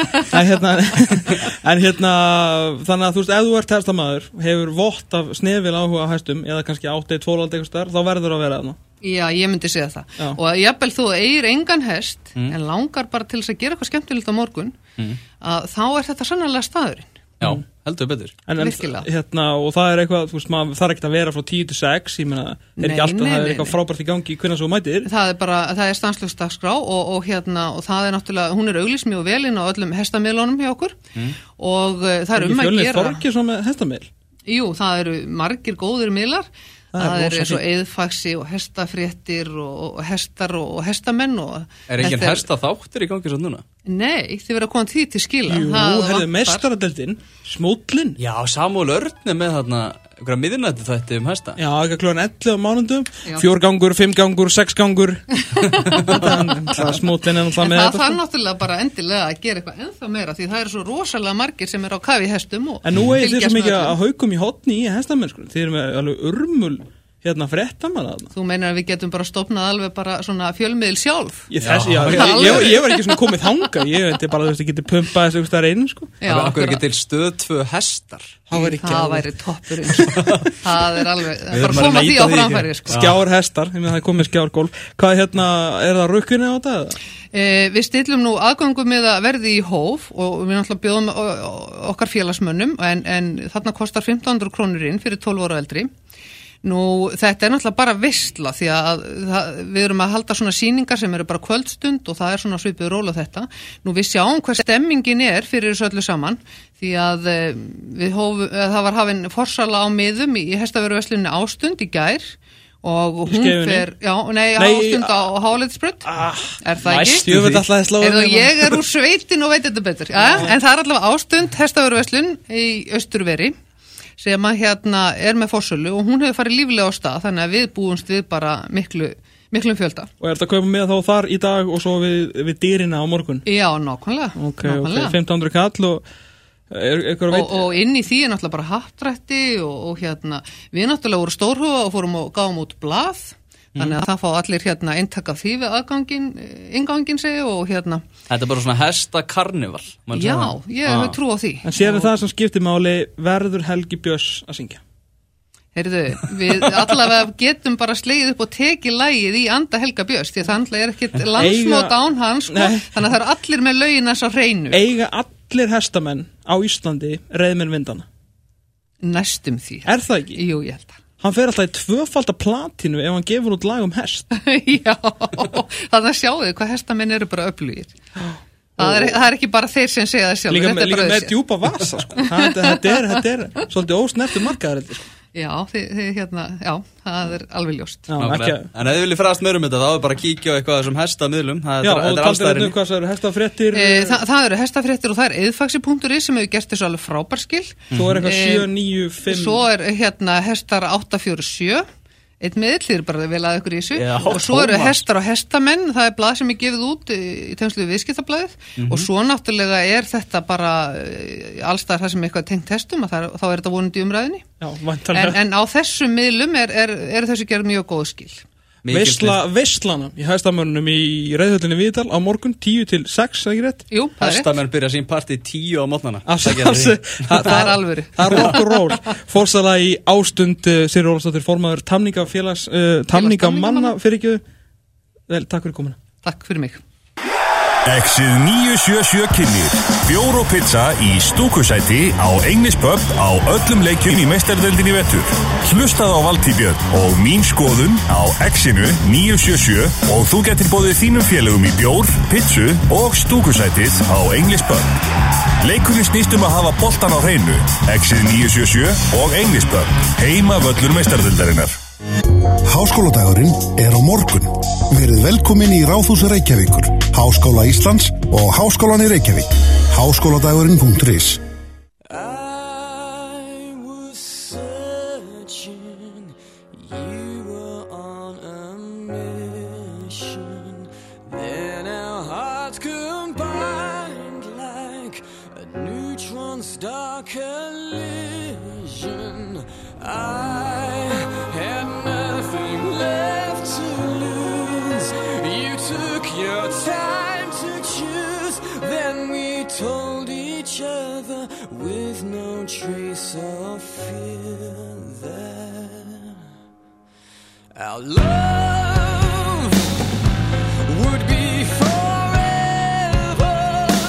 en þannig að þú veist, ef þú ert hestamaður, hefur vott af snefil áhuga á hestum eða kannski 8-12 eitthvað starf, þá verður að vera þarna. Já, ég myndi segja það. Já. Og jafnvel þú eigir engan hest en langar bara til þess að gera eitthvað skemmtilegt á morgun, að þá er þetta sannarlega staðurinn. Já, heldur betur. En og það er eitthvað, þú veist, maður þarf ekkert að vera frá 10 til 6, ég meina, ekki alltaf, það er eitthvað frábært í gangi hvenær svo mætir. Það er stanslaust dagskrá og það er náttúrulega, hún er auglýst mjög vel inn á öllum hestamiðlunum hjá okkur og það er að gera. Þorgir svo með hestamiðl? Jú, það eru margir góðir miðlar. Það er eins og eðfaxi og hestafréttir og hestar og hestamenn Er engin hestaþáttur í gangi svo núna? Nei, þið verða að koma því til skila. Jú, herðu mestaradeildin, Smóllinn. Já, Samúel Örn er með þarna einhverja miðnætti þætti hesta. Já, ekki klukkan 11 á mánundum, 4 gangur, 5 gangur, 6 gangur. Smóllinn er náttúrulega með þetta. Það náttúrulega bara endilega að gera eitthvað ennþá meira því það eru svo rosalega margir sem eru á kafi í hestum. En nú er þið svo mikið að haukum í hotni í hestamennskunum. Þið eru með alveg urmul fréttamann þarna. Þú meinar að við getum bara stofnað alveg bara svona fjölmiðil sjálf? Ég var ekki svona komið þangað, ég veit bara að þú getur pumpað þessu þar einu sko. Akkur ekki til stöð 2 hestar? Það væri toppurinn sko. Það er alveg, bara koma því á framfæri sko. Skjár hestar, ég með það er komið skjárgólf. Hvað er það rukkunni á það? Við stillum nú aðgangum með að verði í hóf og við náttúrulega bjóðum okkar félagsmönnum en þarna kostar 1.500 krónur inn fyrir 12 ára eldri. Nú, þetta er náttúrulega bara veisla því að við erum að halda svona sýningar sem eru bara kvöldstund og það er svona svipuð ról á þetta. Nú, við sjáum hvað stemmingin er fyrir þessu öllu saman því að það var hafin forsala á miðum í hestaveruverslunni Ástund í gær og hún fer, Ástund á Háleitisbraut, er það ekki? Ég er úr sveitin og veit þetta betur, en það er allavega Ástund hestaveruverslun í Austurveri sem að er með forsölu og hún hefur farið líflega á stað þannig að við búumst við bara miklum fjölda. Og er þetta að kaupa með þá þar í dag og svo við dýrina á morgun? Já, nákvæmlega. Ok, 1500 kall og inn í því er náttúrulega bara hattrætti og við náttúrulega voru stórhuga og fórum og gáum út blað þannig að það fá allir eintak af því við inngangin segi og Þetta er bara svona hestakarnival. Já, ég hef trú á því. En sér það sem skiptir máli verður Helgi Björns að syngja? Heyrðu, við allavega getum bara slegið upp og tekið lagið í anda Helga Björns því það er ekkert landsmót án hans sko, þannig að það eru allir með lögin þess á hreinu. Eiga allir hestamenn á Íslandi reiðmenn vindana? Næstum því. Er það ekki? Jú, ég held það. Hann fer alltaf í 2-falda platinu ef hann gefur út lag hest. Já, þannig að sjáu hvað hestamenn eru bara öflugir. Það er ekki bara þeir sem segja það sjálf. Líka með djúpa vasa, sko. Þetta er svolítið ósnertur markaður, sko. Já, já, það er alveg ljóst. En ef þið viljið fræðast meira þetta, þá er bara að kíkja á eitthvað þessum hestamiðlum. Já, og taldir hvað það eru hestafréttir? Það eru hestafréttir og það er eðfaxi.is sem hefur gert þessu alveg frábærskil. Svo er eitthvað 795. Svo er hestar 847. Einn miðill, þið eru bara vel að ykkur í þessu og svo eru hestar og hestamenn, það er blað sem er gefið út í tengslegu viðskiptablaðið og svo náttúrulega er þetta bara allstaðar það sem eitthvað tengt hestum þá er þetta vonandi umræðinni. En á þessum miðlum er þessu gerð mjög góð skil. Veislana í hestamönnum í Reiðhöllinni Víðdal á morgun 10 til 6, ekki rétt? Jú, það er rétt. Hestamenn byrja sín partí 10 á mótnana. Það er alvöru. Það er rock and roll. Fórsala í Ástund, Sigríður Ólafsdóttir, formaður Tamningamanna fyrirgjöðu. Vel, takk fyrir komuna. Takk fyrir mig. Exið 977 kynnir bjór og pizza í stúkusæti á Englis pub á öllum leikjum í meistaradeildinni í vetur. Hlustað á Valtý Björn og mín skoðun á Exinu 977 og þú getur boðið þínum félögum í bjór, pizzu og stúkusætið á Englis pub. Leikurinn snýst að hafa boltan á hreinu. Exið 977 og Englis pub. Heima völlur meistaradeildarinnar. Háskóladagurinn er á morgun. Verið velkomin í Ráðhús Reykjavíkur, Háskóla Íslands og Háskólan í Reykjavík. Háskóladagurinn.is of fear that our love would be forever,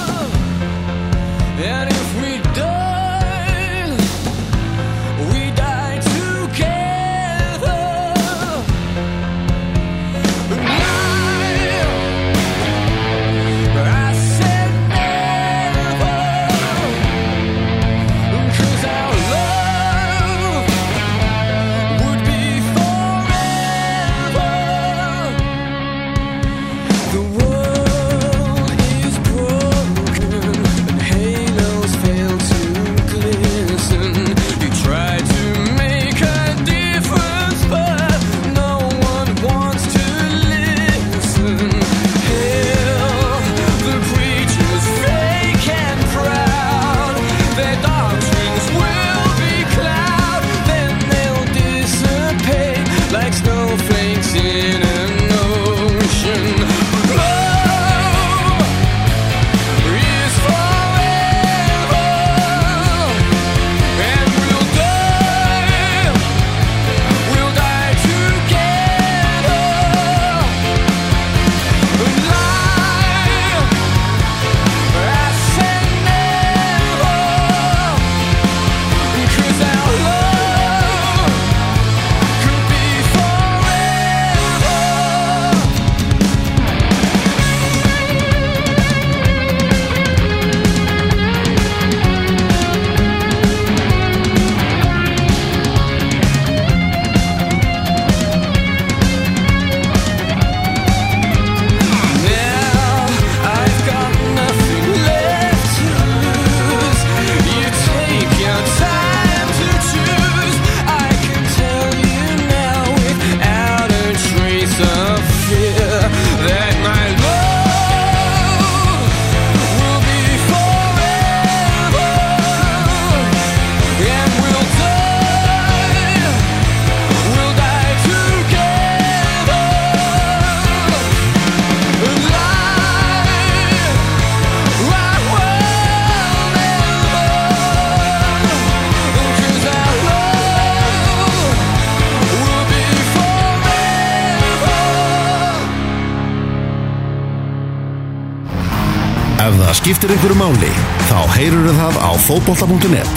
and if we die, we die together. I said never, 'cause our love would be forever. The world is broken and halos fail to glisten. You try to make a difference, but no one wants to listen. Hell, the preachers fake and proud. Their doctrines will be cloud, then they'll dissipate like snowflakes in an ocean. Love is forever, and we'll die together. Lie, I said never, 'cause our love could be forever. Now I've got nothing left to lose. You take your time to choose. I can tell you now without a trace of fear that my love will be forever, and we'll die together. Ef það skiptir einhverju máli, þá heyrurðu það á fótbolta.net.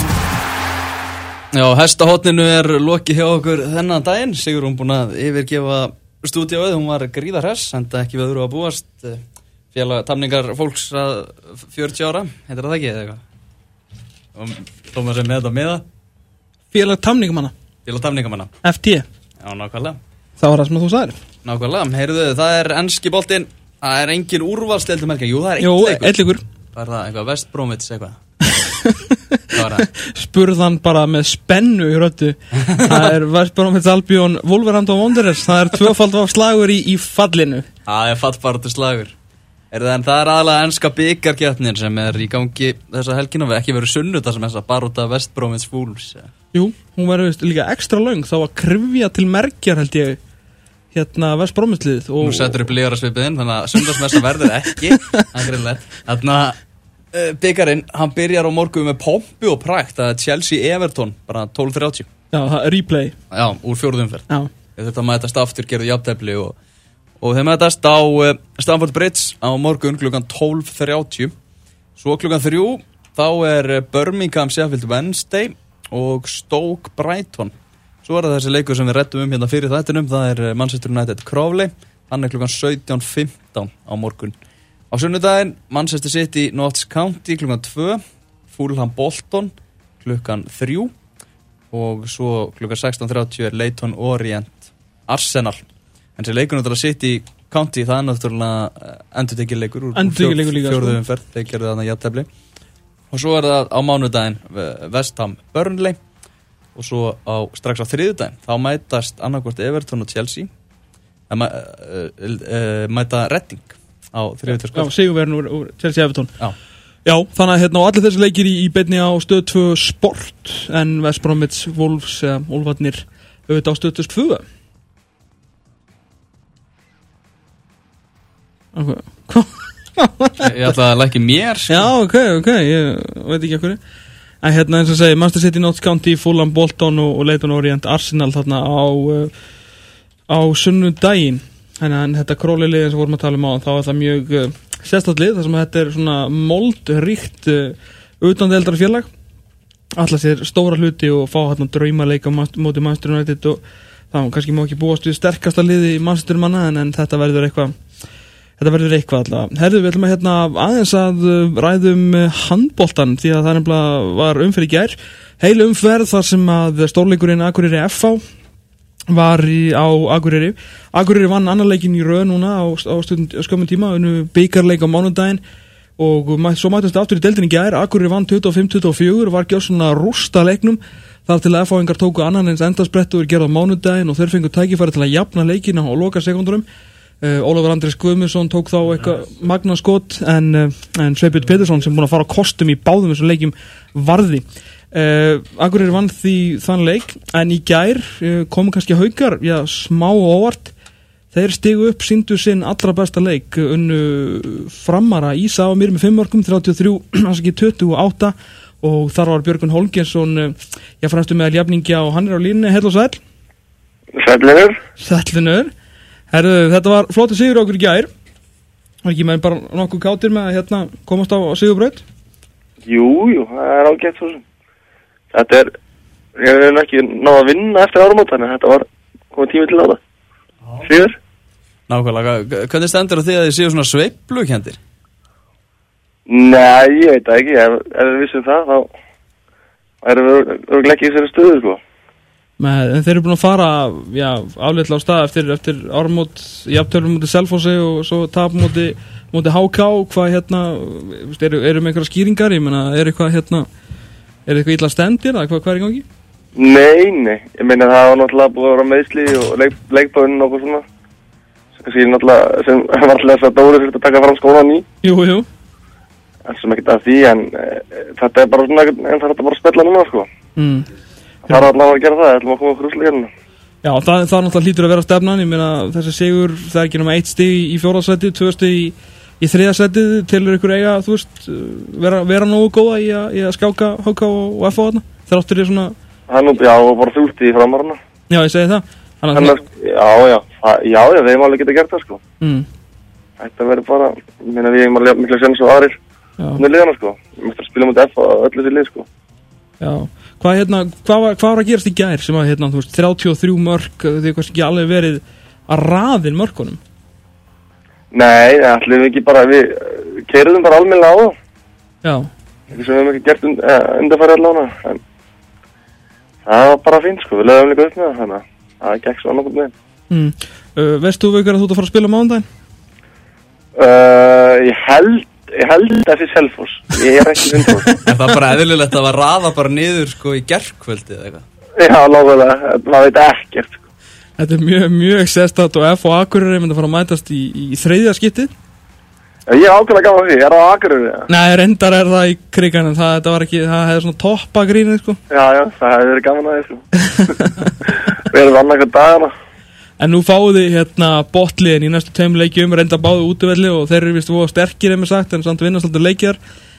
Já, hestahotninu lokið hjá okkur þennan daginn. Sigrún búin að yfirgefa stúdíóið, hún var gríðarhress, enda ekki við öðru að búast. Félag tamningar fólks að 40 ára, heitir það ekki eða eitthvað? Og Tómas með þetta með það? Félag tamningamanna. Félag tamningamanna. FT. Já, nákvæmlega. Það var það sem þú sagðir. Nákvæmlega, heyrðu, það enski boltinn. Það engin úrvalsdeildur merkja. Jú, það Jú, einn einn leikur. Það það, eitthvað West Bromwich eitthvað. Hvað var það? Spurðan bara með spennu í röddu. Það West Bromwich Albion Wolverhampton Wanderers. Það tvöfald slagur í fallinu. Það fallbaratu slagur. En það aðalega enska bikarkeppnin sem í gangi þessa helgina. Við ekki verið sunnudag sem þessa baróta West Bromwich Wolves. Jú, hún verið líka ekstra löng. Það var krifja til merkjar held ég. West Bromwich-liðið. Nú setur upp liðarasvipið inn, þannig að sundagsmessa verður ekki. Það greinlega. Þannig að byggarinn, hann byrjar á morgun með pompi og prakt. Það Chelsea-Everton, bara 12:30. Já, replay. Já, úr fjórðu umferð. Já. Þetta mætast aftur, gerðu jafntefli og þeir mætast á Stamford Bridge á morgun klukkan 12:30. Svo klukkan 3, þá Birmingham Sheffield Wednesday og Stoke Brighton. Svo það þessi leikur sem við rettum hérna fyrir þættinum, það Manchester United Crawley, hann klukkan 17:15 á morgun. Á sunnudaginn, Manchester City Notts County klukkan 2, Fulham Bolton klukkan 3 og svo klukkan 16:30 Leyton Orient Arsenal. En þessi leikur náttúrulega City County, það náttúrulega endurtekið leikur úr fjórðu umferð, þeir gerðu þarna jafntefli. Og svo það á mánudaginn West Ham Burnley. Og svo strax á þriðjudaginn þá mætast annarkvort Everton og Chelsea mæta Reading á þriðjudagskvöld. Já, sigurverðin úr Chelsea Everton. Já. Já, þannig að og allir þessi leikir í beinni á Stöð 2 Sport en West Bromwich Wolves eða Wolfarnir auðvitað á Stöð 2. Ég ætla að lækja mér sko. Já, ok, ég veit ekki ekkur. En hérna eins og segi, Manchester City, Notts County, Fulham, Bolton og Leyton Orient, Arsenal þarna á sunnudaginn. Þannig að þetta Crawley-lið eins og vorum að tala á, þá það mjög sérstakt lið, þar sem þetta svona moldríkt utandeildar félag. Alla sér stóra hluti og fá hérna draumaleika móti Manchester United og þá kannski má ekki búast við sterkasta liði í Manchester manna en þetta verður eitthvað alltaf. Herðu, við ætlum að hérna aðeins að ræðum handboltan því að það nefnilega var umferð í gær. Heil umferð þar sem að stórleikurinn Akureyri FH var á Akureyri. Akureyri vann annar leikinn í röð núna á skömmum tíma, unnu bikarleik á mánudaginn og svo mættust aftur í deildinni í gær. Akureyri vann 25-24 og var gjörsamlega rústa leiknum þar til að FH-ingar tóku annan eins endarsbrett og gerð á mánudaginn og þeir fengu tækifæri til að jafna leikina á loka sekundurum. Ólafur Andrés Guðmundsson tók þá eitthvað magnaskot en Sveinbjörn Pétursson sem búin að fara á kostum í báðum þessum leikjum varði. Akureyri vann því þann leik en í gær komu kannski Haukar smá óvart. Þeir stigu upp, sýndu sinn allra besta leik, unnu Framara Ísa á mér með 5 mörkum, 28 og þar var Björgun Hólmgeirsson fremstu með jafningja og hann á línunni. Heill og sæll. Sællinur. Herðu, þetta var flottur sigur okkur í gær. Var ekki með bara nokkuð kátir með að hérna komast á sigurbraut? Jú, það ágætt svo sem. Þetta ég hef ekki náð að vinna eftir áramót, þannig að þetta var komið tími til að það. Sigur? Nákvæmlega, hvernig stendur á því að þið séu svona sveiflukenndir? Nei, ég veit það ekki, ef við vissum það, þá erum við örugglega ekki í þessari stöðu, sko. En þeir eru búin að fara, afleitlega á stað eftir áramót, jafntölum mútið Selfossi og svo tap mútið HK, hvað hérna, eru með einhverja skýringar, ég meina, er eitthvað illa stendir, eða hvað er í gangi? Nei, ég meina það var náttúrulega búið að vera meðsli og leikböðun og svona sem var alltaf þess að Dóri þurfti að taka fram skólan í. Jú. Það sem ekkert af því, en þetta bara svona, en það er bara að spella núna, sko. Það er allavega að gera það, ætlum að koma okkur úrsliðinu. Já, það náttúrulega hlýtur að vera stefnan, ég meina þessi sigur, það er ekki náma 1 stig í 4. sæti, 2 stig í 3. sæti, telur ykkur eiga, þú veist, vera nógu góða í að skáka HK og FH þarna, þegar áttur ég svona... og bara 3 stig í Framarna. Já, ég segi það. Já, þeir má alveg geta gert það, sko. Þetta verður bara, ég meina við hefum alveg miklu sens og aðrir með liðana, sko. Við möttum að spila mútið FH og öllu þessi lið, sko. Já, hvað var að gerast í gær sem að, þú veist, 33 mörk, þið kannski ekki alveg verið að raðin mörkunum? Nei, ætlum við ekki bara, við keyruðum bara almennilega á það. Já. Ekki sem við hefum ekki gert undanfæri allavega, en það var bara fínt, sko, við lögum líka upp með það, þannig að það gekk svo nokkuð með. Veist þú veikar að þú ert að fara að spila mánudaginn? Ég held þessi Selfoss, ég er ekki 100%. Er það bara eðlilegt að raða bara niður, sko, í gærkvöldi eða eitthvað? Já, nákvæmlega, maður veit ekkert, sko. Þetta er mjög sérstætt og FH Akureyri myndi að fara að mætast í 3. skiptið. Ég er ákveðlega gaman því, ég er á Akureyri. Nei, reyndar er það í kriganum, það hefði svona toppagrínið, sko. Já, það hefði verið gaman að því, sko. Við erum annað hvern dagana. En nú fáið þið botliðin í næstu 2 leikjum, reynda báðu útivelli og þeir eru vist sterkir, ef mér sagt, en samt vinnast alltaf leikjar.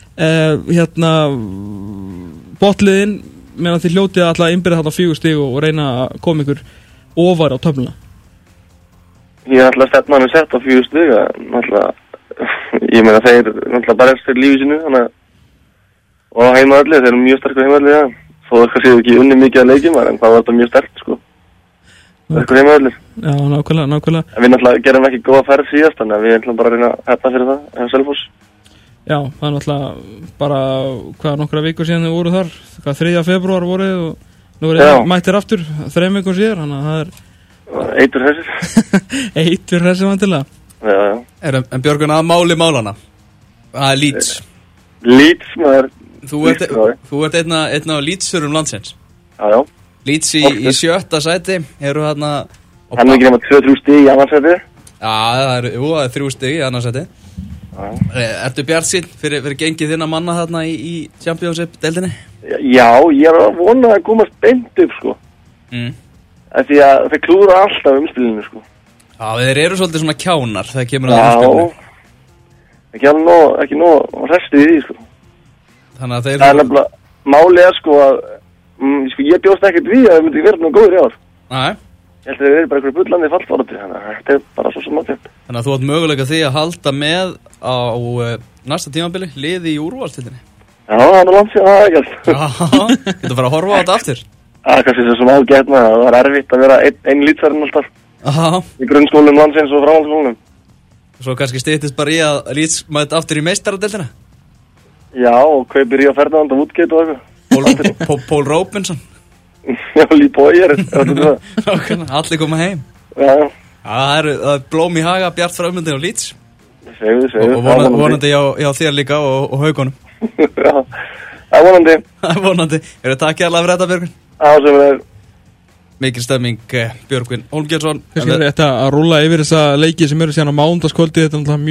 Botliðin, meðan þið hljótið alltaf að innbyrja þarna 4 stig og reyna að koma ykkur ofar á töfluna. Ég ætla að stefna hann sett á 4 stig, ég meina þeir náttúrulega bara eftir lífið sínu, og heimaðallið, þeir eru mjög sterkur heimaðallið, þó það kannski ekki unni mikið að leikjum, en það var þetta mjög sterkt, sko. Sterkur heimaðallið. Já, nákvæmlega. En við náttúrulega gerum ekki góða ferð síðast, þannig að við ætlum bara að reyna að hefna fyrir það, hefur Selfoss. Já, það er náttúrulega bara, nokkra vikur síðan þið voru þar, 3. febrúar voruð og nú er mættir aftur, 3 vikur síðar, þannig að það er... Eitur hressir. Eitur hressir vantilega. Já. En Björgun, að máli málana. Það er Leeds. Leeds, maður. Þú ert einn af Leeds-förum landsins. Já. Leeds í 7. sæti, eru þarna... Hann er ekki nema 2-3 stig í annarsæti. Já, það er 3 stig í annarsæti. Ertu bjartsýnn fyrir gengið þinna manna þarna í Championship-deildinni? Já, ég er að vona að komast beint upp, sko. Því að þeir klúra alltaf umspilinu, sko. Já, þeir eru svolítið svona kjánar þegar kemur að umspilinu. Já, ekki nóg restið í því, sko. Þannig að þeir... Það er nefnilega, málið sko að ég bjóst ekkert við að það myndi verið nú góður í ár. Nei. Ég held að það verið bara einhverju bullandi fallfárati, þannig að þetta bara svo sem átt. Þannig að þú átt möguleika því að halda með á næsta tímabili, liði í úrvalstildinni. Já, það er langt síðan það ekkert. Já, getur fara að horfa á þetta aftur. Kannski svo sem ágætna, það var erfitt að vera einn lýtsverðin alltaf. Í grunnskólum landsins og framhaldsskólum. Svo kannski styttist bara í að Leeds mæti aftur í meistaradeildina. Já, og kaupir í að Ferdinand og Woodgate og eitthvað. Paul Robinson. Já, Lee Boyer. Allir koma heim. Já. Það er blóm í haga, Bjart Frömmundi og Leeds. Segðu. Og vonandi hjá þér líka og haugunum. Já, það er vonandi. Það er vonandi. Er það takk hérlega fyrir þetta, Björgvin? Já, sem það er. Mikil stemming, Björgvin Hólmgeirsson. Kannski er þetta að rúlla yfir þessa leiki sem eru síðan á mánudagskvöldi. Þetta er náttúrulega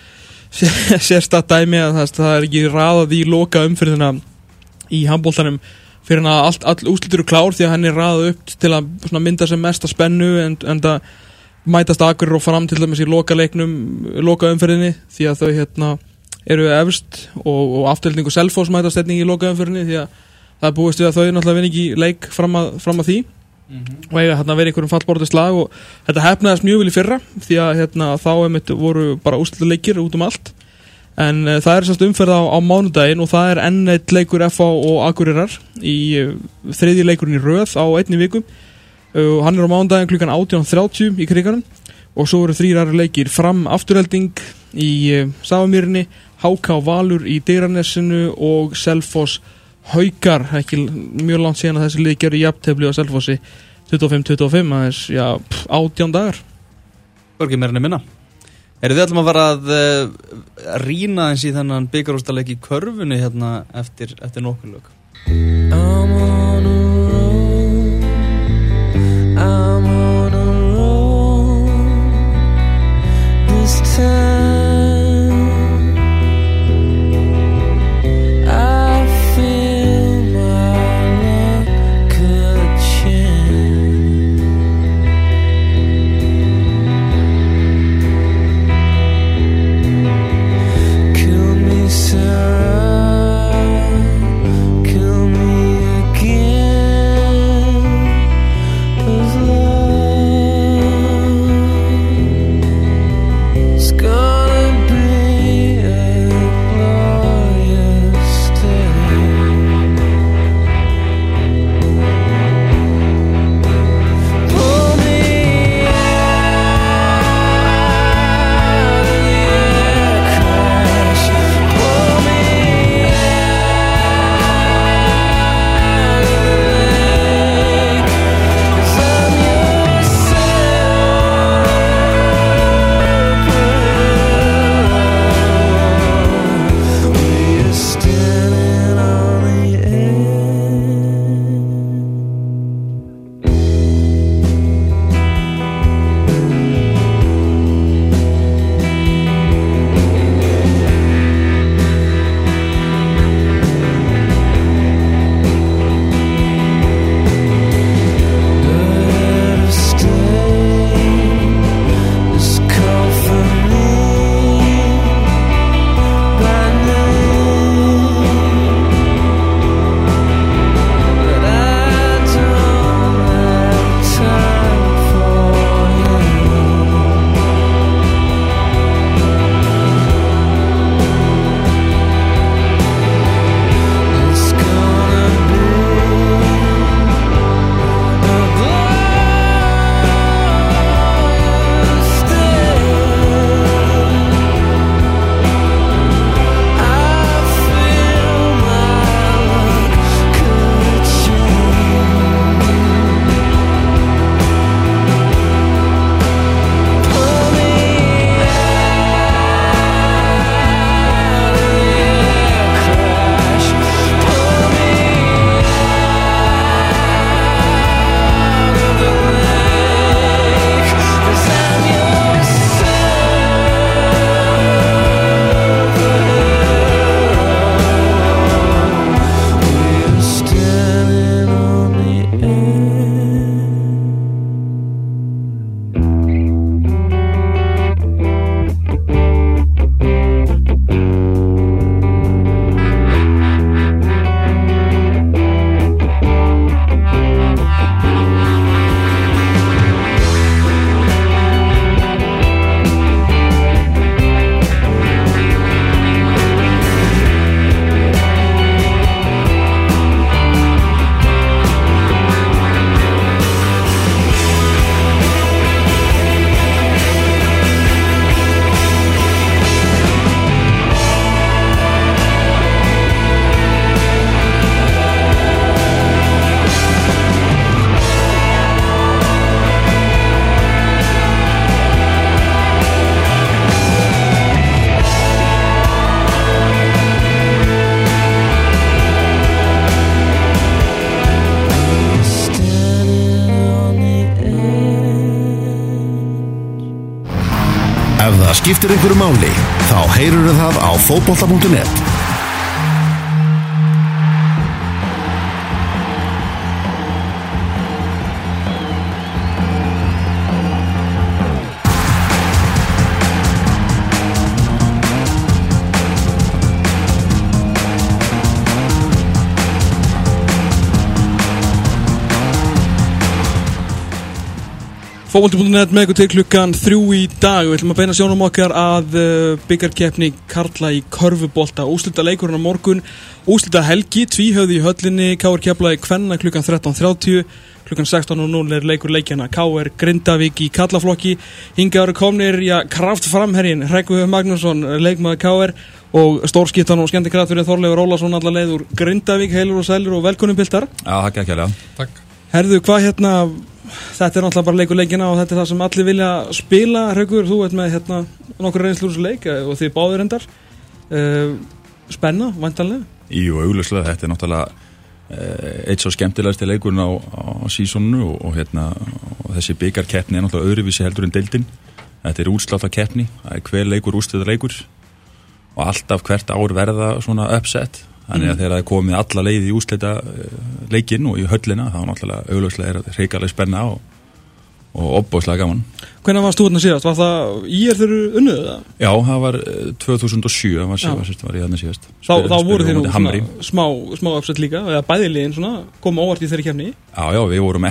mjög sérstakt dæmi að það er ekki raðað í loka umferðina í handboltanum fyrir að all úrslit eru klár því að hann er raðað upp til að mynda sem mesta spennu en það mætast Akureyri og Fram til dæmis í loka umferðinni því að þau eru efst og Afturelding og Selfoss mætast einnig í loka umferðinni því að það er búist við að þau náttúrulega vinna ekki leik fram að því og eiga verið einhverjum fallborti slag og þetta hefnaðist mjög vel í fyrra því að þá voru bara úrslitaleikir út allt en það er sérst umferð á mánudaginn og það er enn eitt leikur FH og Akureyrar í þriðji leikurinn í röð á einni viku hann er á mánudaginn klukkan 18:30 í Krikanum og svo eru 3 aðrir leikir Fram Afturelding í Safamýrinni, HK Valur í Digranesinu og Selfoss Haukar, ekki mjög langt síðan að þessi lið gerðu jafntefli á Selfossi 25-25, aðeins 18 dagar. Hvorki meira en minna. Þið ætlum að fara að rýna eins í þennan bikarúrstaleik í körfunni hérna eftir nokkur lög. I'm on a roll this time. I feel my luck could change. Kill me, Sarah. Kill me again. Ef það skiptir einhverju máli, þá heyrurðu það á fótbolta.net. Fótbolti.net með ykkur til klukkan 3 í dag. Við ætlum að beina sjónum okkar að bikarkeppni karla í körfubolta. Úrslita leikurinn á morgun, úrslita helgi, tvíhöfði í höllinni, KR Keflavík kvenna klukkan 13:30, klukkan 16:00 er leikur leikjana KR Grindavík í karlaflokki. Hingað eru komnir, kraftframherjinn Hreggviður Magnússon, leikmaður KR, og stórskiptan og skemmtikrafturinn Þorleifur Ólafsson, alla leið úr Grindavík. Heilur og sælir og velkomin piltar. Já, takk ekki alveg. Takk. Herðu, hvað þetta er náttúrulega bara leikina og þetta er það sem allir vilja spila. Hreggviður, þú ert með nokkur reynslu úr þessu leik og þið báðir endar. Spenna, væntanlega? Jú, augljóslega, þetta er náttúrulega eitt svo skemmtilegasti leikurinn á sísoninu og þessi bikarkeppni er náttúrulega öðruvísi heldur en deildin. Þetta er úrsláttarkeppni, það er hver leikur úrslitaleikur og alltaf hvert ár verða svona upset. Þannig að þegar það er komið alla leið í úrslita leikinn og í höllina, þá náttúrulega augljóslega er þetta hrikaleg spenna og ofboðslega gaman. Hvenær varst þú þarna síðast? Var það þeir eru unnuð það? Já, það var 2007 var ég þarna síðast. Þá voru þið nú smá uppsett líka, eða bæðiliðin koma óvart í þeirri keppni? Já, við vorum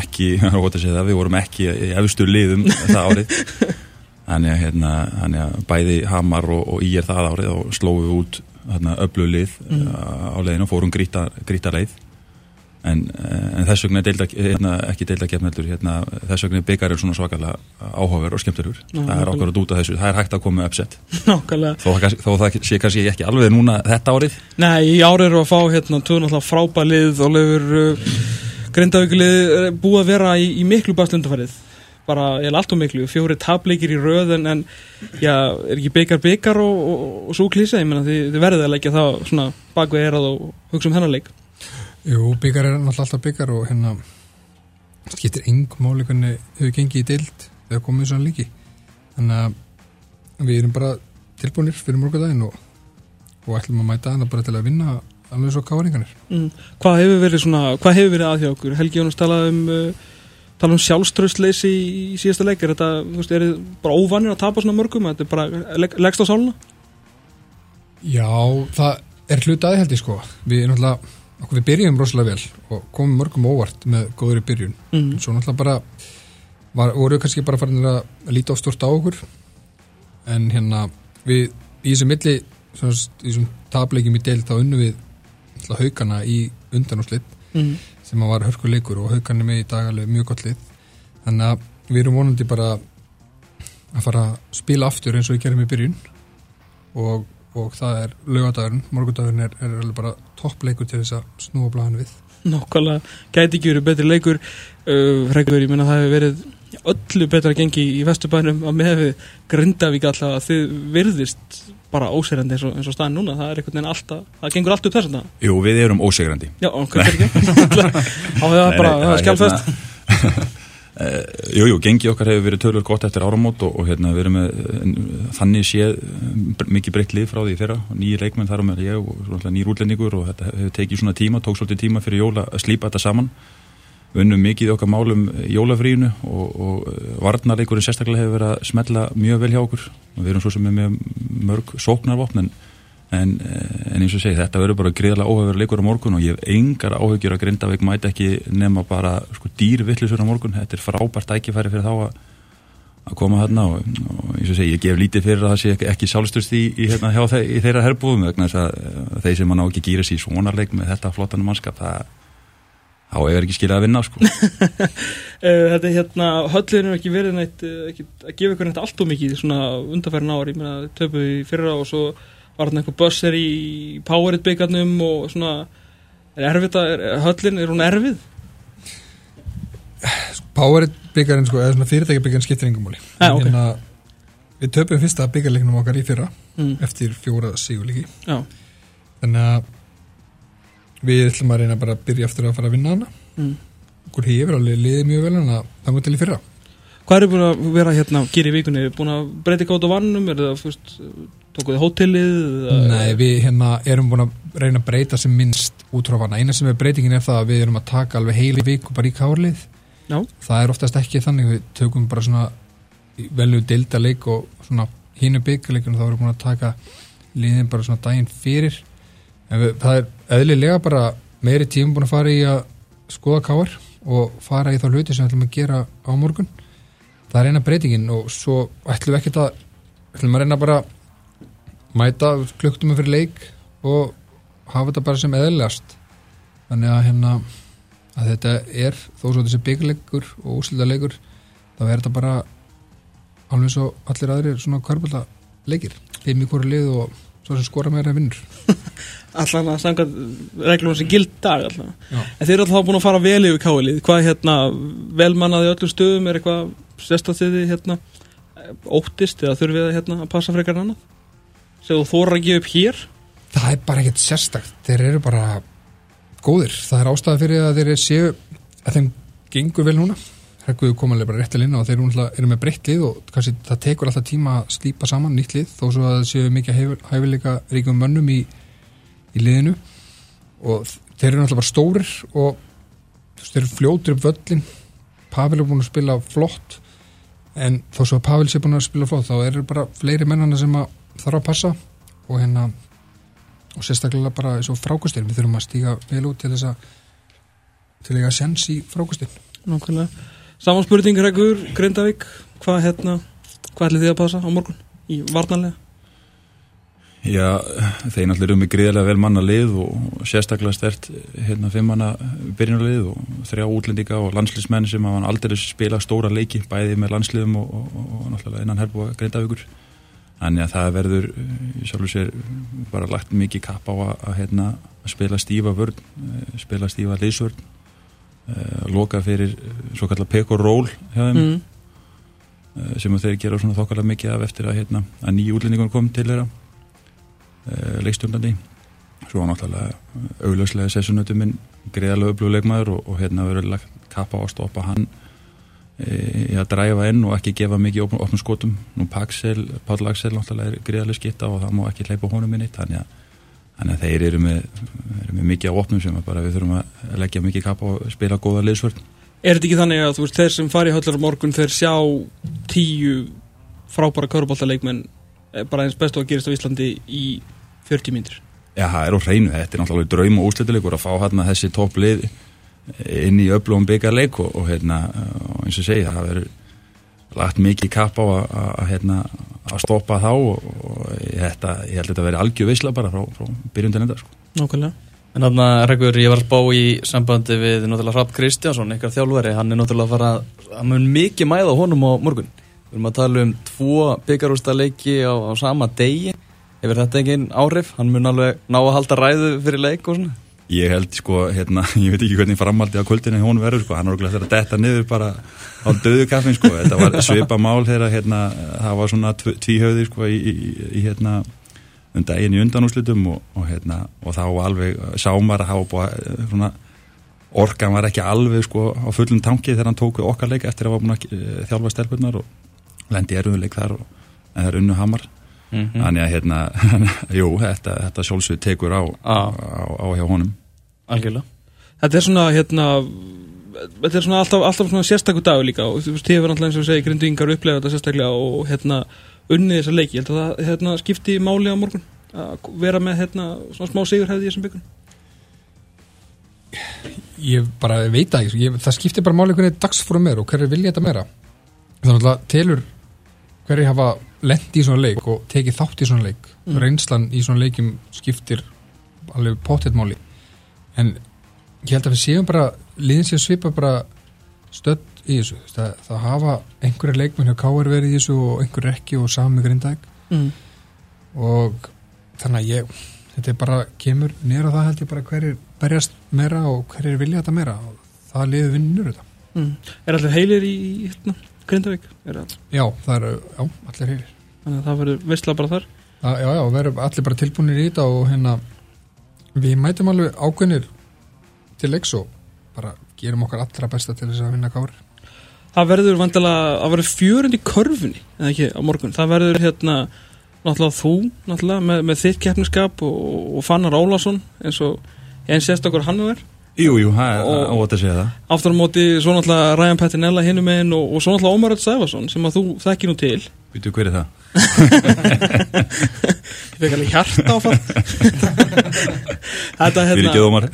ekki í efstu liðum það árið. Þannig að bæði Hamar og IR það árið og slóðu við út öflug lið á leiðinu, fórum grýta leið en þess vegna ekki deildakeppni heldur, þess vegna bikarinn svona svakalega áhugaverður og skemmtilegur. Það er okkur að dúta þessu, það er hægt að koma með uppsett. Þó það sé kannski ekki alveg núna þetta árið. Nei, í árið eru að fá náttúrulega frábær lið og leifur Grindavík-lið búið að vera í miklu baslundafærið. Bara allt og miklu, 4 tapleikir í röð en er ekki bikar og svo klísa, ég meina þið verðið að leggja það svona bakvið eirað og hugsa hennar leik. Jú, bikar er náttúrulega alltaf bikar og skiptir engum máli hvernig hefur gengið í deild þegar komið svona líki. Þannig að við erum bara tilbúinir fyrir morgundaginn og ætlum að mæta það bara til að vinna alveg svo káringanir. Hvað hefur verið að hjá okkur? Helgi Jónas talaði tala sjálfstraustsleysi í síðasta leik. Er þetta bara óvanir að tapa svona mörgum? Þetta er bara leggst á sáluna? Já, það er hluti aðeins held ég sko. Við byrjum rosalega vel og komum mörgum óvart með góður í byrjun. Svo náttúrulega voru kannski bara farin að líta á stort á okkur. En við í þessu milli, í þessum tapleikjum í deild, þá unnum við Haukana í undanúrslit. Sem var hörkuleikur og Haukarnir með í dag alveg mjög gott lið. Þannig að við erum vonandi bara að fara að spila aftur eins og við gerum í byrjun og það er laugardagurinn, morgundagurinn er alveg bara toppleikur til þess að snúa blaðinu við. Nákvæmlega, gæti ekki verið betri leikur. Hreggviður, ég meina það hefur verið öllu betra gengi í Vesturbænum að með við Grindavík alltaf að þið virðist bara ósigrandi eins og staðin núna. Það er einhvern veginn alltaf, það gengur allt upp þess að. Jú, við erum ósigrandi. Já, hvernig ekki? Það er bara skjálfest. Jú, gengi okkar hefur verið tölur gott eftir áramót og við erum með þannig séð mikið breytt lið frá því fyrra, nýjir leikmenn þar á með ég og nýjir útlendingur og þetta hefur tekið svona tók svolítið tíma fyrir jól að slípa þetta saman. Við unnum mikið okkar málum í jólafríinu og varnarleikurinn sérstaklega hefur verið að smella mjög vel hjá okkur og við erum svo sem með mörg sóknarvopn en eins og segi, þetta verður bara gríðarlega óhefur leikur á morgun og ég hef engar áhyggjur að Grindavík mæti ekki nema bara dýrvillisur á morgun. Þetta er frábært tækifæri fyrir þá að koma þarna og eins og segi, ég gef lítið fyrir að það sé ekki sjálfstöðst í þeirra herbúðum vegna þess að þeir sem ná ekki gýra sér í svona leik með þetta flottan mannskap, þá er ekki skilað að vinna sko. Þetta höllin er ekki verið neitt að gefa ykkur neitt allt og mikið svona undanfærin ári, ég meina töpuð í fyrra og svo var þarna einhver bösser í Powerit byggarnum og svona höllin, er hún erfið? Powerit byggarinn sko, eða svona fyrirtækja byggarinn skiptir engum máli. Okay. Við töpum fyrsta byggarleiknum okkar í fyrra eftir 4 sigurleiki. Þannig að við ætlum að reyna bara að byrja eftir að fara að vinna hana. Okkur hefur alveg liðið mjög vel en það múið til í fyrra. Hvað búin að vera hérna að gera í vikunni? Búin að breyta gátt á vannum? Tókuð þið hótelið? Nei, við erum búin að reyna að breyta sem minnst út frá vanna. Eina sem er breytingin það að við erum að taka alveg heili viku bara í kárlið. Já. Það er oftast ekki þannig, við tökum bara svona velju deildaleik og svona hinu byggarleikunum, þá erum við búin að taka liðin bara svona daginn fyrir. En það er eðlilega bara meiri tíma búin að fara í að skoða káar og fara í þá hluti sem við ætlum að gera á morgun. Það er eina breytingin og svo ætlum við ekkert ætlum að reyna bara mæta klukktum fyrir leik og hafa þetta bara sem eðlilegast. Þannig að þetta þó svo þessi byggarleikur og úrslitaleikur, þá er þetta bara alveg svo allir aðrir svona körpulta leikir. 5 í hvoru lið og svo sem skora meira vinnur. Alltaf að samkvæmt reglum sem gild dag alltaf. En þeir eru alltaf búin að fara vel yfir káilið. Hvað velmannaði öllum stöðum, eitthvað sérstæðið óttist eða þurfið að passa frekar annað? Sem þú þorir að gefa upp hér? Það er bara ekkert sérstakt. Þeir eru bara góðir. Það er ástæða fyrir að þeir séu að þeim gengur vel núna. Hrekkuðu komanlega bara réttilega inn og þeir eru með breytt lið og kannski það tekur alltaf tíma að slípa saman nýtt lið þó svo að það séu mikið hæfileika ríkum mönnum í liðinu og þeir eru náttúrulega bara stórir og þeir eru fljótur upp völlin. Pavel er búin að spila flott en þó svo að Pavel sé búin að spila flott þá eru bara fleiri mennana sem að þarf að passa og og sérstaklega bara eins og frákostin. Við þurfum að stíga vel út til að eiga sens í frákostin. Nákvæmlega. Saman spurning, Hreggviður, Grindavík, hvað ætlið þið að passa á morgun í varnarlega? Já, þeir náttúrulega eru með gríðarlega vel manna lið og sérstaklega stert 5 manna byrjunarlið og 3 útlendinga og landsliðsmenn sem hafa aldrei spila stóra leiki, bæði með landsliðum og náttúrulega innan herbúa Grindavíkur. Þannig að það verður í sjálfu sér bara lagt mikið kapp á að spila stífa vörn, spila stífa liðsvörn, loka fyrir svo kallar pick and roll hjá þeim sem þeir gera svona þokkalega mikið af eftir að nýju útlendingun kom til þeirra leikstjórnandi. Svo náttúrulega augljóslega sessunautuminn greiðarlega öflugur leikmaður og verður lagt kapp á að stoppa hann í að dræfa inn og ekki gefa mikið opnum skotum. Nú Páll Axel náttúrulega er greiðarlega skitta og það má ekki hleypa honum inn eitt, þannig að þeir eru með mikið á opnum sem bara við þurfum að leggja mikið kapp á að spila góða liðsvörn. Er þetta ekki þannig að þeir sem fari í höllar morgun þeir sjá 10 frábæra körfuboltaleikmenn bara eins bestu að gerast á Íslandi í 40 mínútur? Já, það er á hreinu. Þetta er náttúrulega draum og úrslitaleikur að fá þessi topplið inn í öflugum bikarleik og eins og segi, það verður lagt mikið kapp á að stoppa þá og ég held að þetta veri algjör veisla bara frá byrjun til enda. Nákvæmlega. En þarna, Hreggviður, ég var að spá í sambandi við náttúrulega Hrafn Kristjánsson, ykkar þjálfari, hann er náttúrulega að mun mikið mæða honum á morgun. Við erum að tala 2 bikarúrslitaleiki á sama degi. Hefur þetta engin áhrif? Hann mun alveg ná að halda ræðu fyrir leik og svona? Ég held ég veit ekki hvernig framhaldið á kvöldinu hún verður hann er okkur að detta niður bara á döðu kaffin þetta var svipa mál þegar það var svona tvíhöfði í daginn í undanúrslitum og þá alveg sámar að hafa svona orkan var ekki alveg á fullum tanki þegar hann tók okkar leik eftir að var búin að þjálfa stelpurnar og lendi erfiðleik þar en það er unnu Hamar. Þannig að jú, þetta sjálfsög tekur á hjá honum. Algjörlega. Þetta er svona alltaf svona sérstakur dagur líka og þú veist, þið verður alltaf eins og segja Grindvíkingar upplega þetta sérstaklega og unnið þessa leiki. Ég held að það skipti máli á morgun að vera með svona smá sigurhefði í þessum byggun. Ég bara veit ekki, það skiptir bara máli hvernig dagsform og hverju vilja þetta meira. Þannig að telur hverju hafa lent í svona leik og tekið þátt í svona leik. Reynslan í svona leikum skiptir alveg pottet máli. En ég held að við séum bara liðin séu svipa bara stödd í þessu. Það hafa einhverja leikmenn hjá KR verið í þessu og einhverja ekki og sami Grindavík. Og þannig að þetta bara kemur niður á það held ég bara hverjir berjast meira og hverjir vilja þetta meira og það liður vinnur þetta. Er allir heilir í Grindavík? Já, allir heilir. Þannig að það verður veistla bara þar? Já, verður allir bara tilbúinir í þetta og við mætum alveg ákveðnir til leiks og bara gerum okkar allra besta til þess að vinna KR. það verður vantilega, það verður fjörund í körfunni, eða ekki, á morgun. Það verður náttúrulega þú, náttúrulega, með þitt keppniskap og Fannar Ólason, eins sérstakkur hann er. Jú, það er óvægt að segja það. Aftur á móti, svo náttúrulega Ryan Pettinella hinum meginn og svo náttúrulega Ómar Örn Sævarsson, sem að þú þekkir nú til. Veitu, hver er það? Ég fekk alveg hjarta áfall. Þetta, Fyrir ekki Ómar.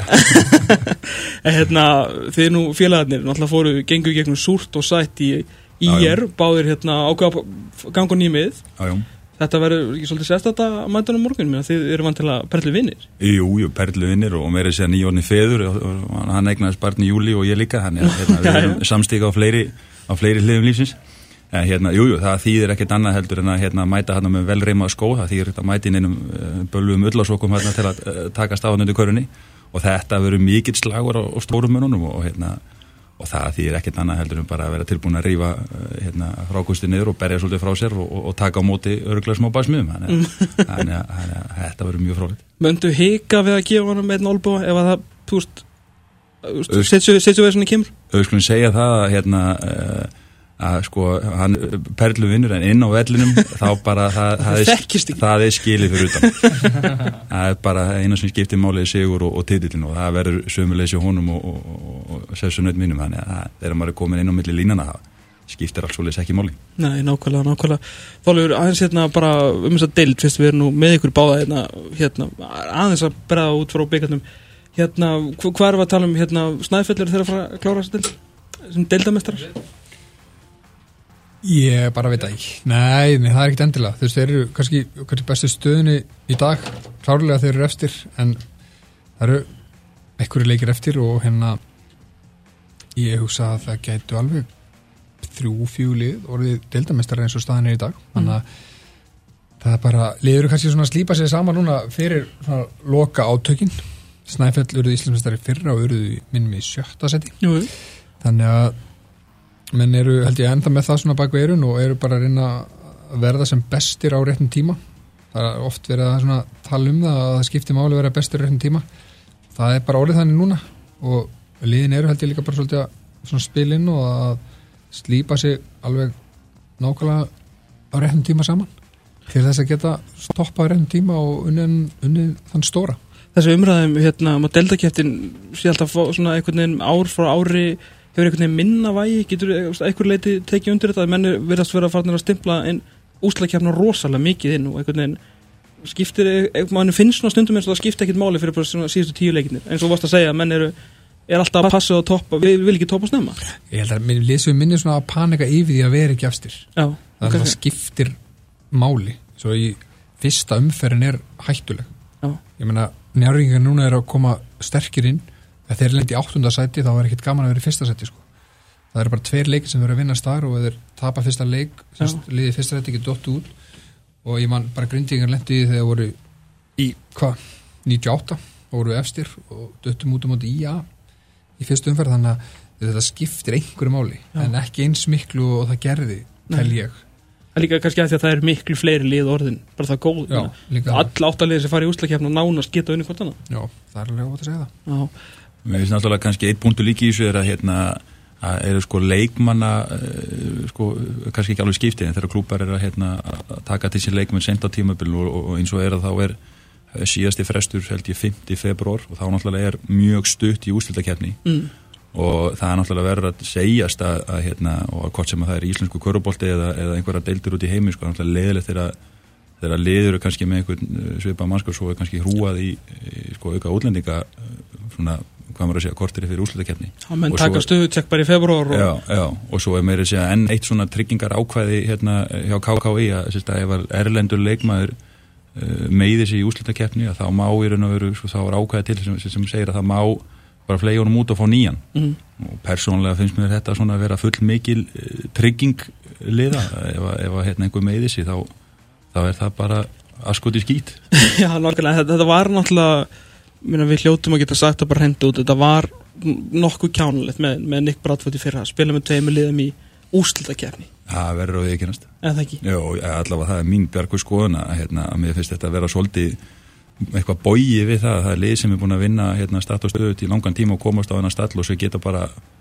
Þið nú félagarnir, náttúrulega gengu gegnum súrt og sætt í IR, báðir ákveða ganga nýmið. Já. Þetta verður ekki svolítið sérstætt að mæta á morgun, menn að þið eru vantilega Perlu vinnir. Jú, Perlu vinnir og meira að segja nýjórni feður og hann eignaðist barn í júli og ég líka, þannig að við erum samstíka á fleiri hliðum lífsins. Jú, það þýðir ekkert annað heldur en að mæta hann með velreimað skó, það þýðir að mæta inn einum bölvum ullarsokum til að taka staðan undir körfunni og þetta verður mikill slagur á stórum mönnunum og það þýðir ekkert annað heldur en bara að vera tilbúin að rífa frákusti niður og berja svolítið frá sér og taka á móti örugglega smá basmiðum þannig að þetta verður mjög fróðlegt. Möndu hika við að gefa hann með einn olbúa ef að það, þú veist, setjum við svona kemur? Við skulum segja það að sko hann Perlu vinnur en inn á vellinum þá bara það er skilið fyrir utan. Það er bara eina sem skiptir málið sigur og titillin og það verður sömuleiðis hjá honum og sessunaut mínum, þannig að þegar maður er komin inn á milli línana það skiptir alls svoleiðis ekki máli. Nei, nákvæmlega. Þorleifur, aðeins bara þess að deild, fyrst við erum nú með ykkur báða aðeins að bregða út frá byggarnum. Hvað erum við að tala um Snæfellur þegar að fara að klára þessa deild sem deildamestrar? Ég bara veit ekki. Nei, það er ekkert endilega. Þeir eru kannski bestu stöðunni í dag. Klárlega þeir eru eftir, en það eru einhverju leikir eftir og ég hugsa að það gætu alveg 3-4 lið orðið deildameistari eins og staðan er í dag. Þannig að það er bara, lið eru kannski svona að slípa sig saman núna fyrir svona loka átökin. Snæfell urðu Íslandsmeistari fyrra og urðu minnum í 7. seti. Jú. Þannig að menn eru, held ég, enda með það svona bak við eyrun og eru bara að reyna að verða sem bestir á réttum tíma. Það er oft verið að svona tala um það að það skiptir máli að vera bestir á réttum tíma. Það er bara orðið þannig núna og liðin eru held ég líka bara svolítið að svona spila inn og að slípa sig alveg nákvæmlega á réttum tíma saman til þess að geta stoppað á réttum tíma og unnið þann stóra. Þessi umræðum að deildakeftin sé alltaf svona einhvern veginn ár frá ári hefur einhvern veginn minna vægi, getur einhver leiti tekið undir þetta, menn virðast vera farnir að stimpla inn úrslitakeppnina rosalega mikið inn og einhvern veginn skiptir, mann finnst svona stundum eins og það skiptir ekkert máli fyrir bara svona síðustu 10 leikirnir, eins og varst að segja að menn er alltaf að passa og toppa, við vil ekki toppa snemma. Ég held að lesum minni svona að panika yfir því að vera ekki efstir. Já. Það skiptir máli, svo í fyrsta umferðin hættuleg. Já. Ég meina, Njarðvíkingar núna að koma sterkir inn. Ef þeir lendi í 8. sæti þá er ekkert gaman að vera í 1. sæti sko. Það eru bara 2 leikir sem verður að vinna staðar og ef þeir tapa fyrsta leik liðið 1. sæti ekki dottu út og ég man bara Grindvíkingar lendi í þegar voru í 98 og voru efstir og dottum út á móti IA í fyrstu umferð, þannig að þetta skiptir einhverju máli en ekki eins miklu og það gerði tel ég. Það líka kannski að því að það er miklu fleiri lið orðin bara það góð. Alla 8 liðir sem fara í úrslitakeppni og nánast geta unni hvort annað. Já, það er alveg ótt að segja það. Já. Mér finnst náttúrulega kannski eitt punktur líki í þessu er að eru sko leikmanna sko kannski ekki alveg skiptið en þegar klúpar er að taka til sín leikmenn sent á tímabil og eins og er að þá er síðasti frestur held ég 5. febrúar og þá náttúrulega er mjög stutt í úrslitakeppni og það er náttúrulega verður að segjast að og hvort sem að það er íslensku körubolti eða einhverja deildir út í heimi sko náttúrulega leiðilegt þegar liður kannski með einhvern svipa mannskap svo er kannski hrúað í sko auka útlendinga svona hvað maður að segja kortir fyrir úrslitakeppni. Já, menn taka stöðutekk bara í febrúar Já, og svo er meira að segja enn eitt svona tryggingar ákvæði hjá KKÍ að ef erlendur leikmaður meiðir sig í úrslitakeppni að þá má í raun og veru þá er ákvæði til sem segir að það má bara fleyja honum út og fá nýjan og persónulega finnst mér þetta svona að vera full mikil trygging liða ef einhver meiðir sig þá er það bara askot í skít. Já, nákvæmlega, þetta var náttúrulega við hljótum að geta sagt að bara henda út þetta var nokkuð kjánulegt með Nick Bradford í fyrra að spila með 2 liðum í úrslitakeppni. Það verður á því ekki næst. Eða það ekki? Jó, allavega það er mín bjargu skoðun að mér finnst þetta að vera svolítið eitthvað bogi við það er lið sem er búin að vinna start og stöðut í langan tíma og komast á þennan stall og svo geta bara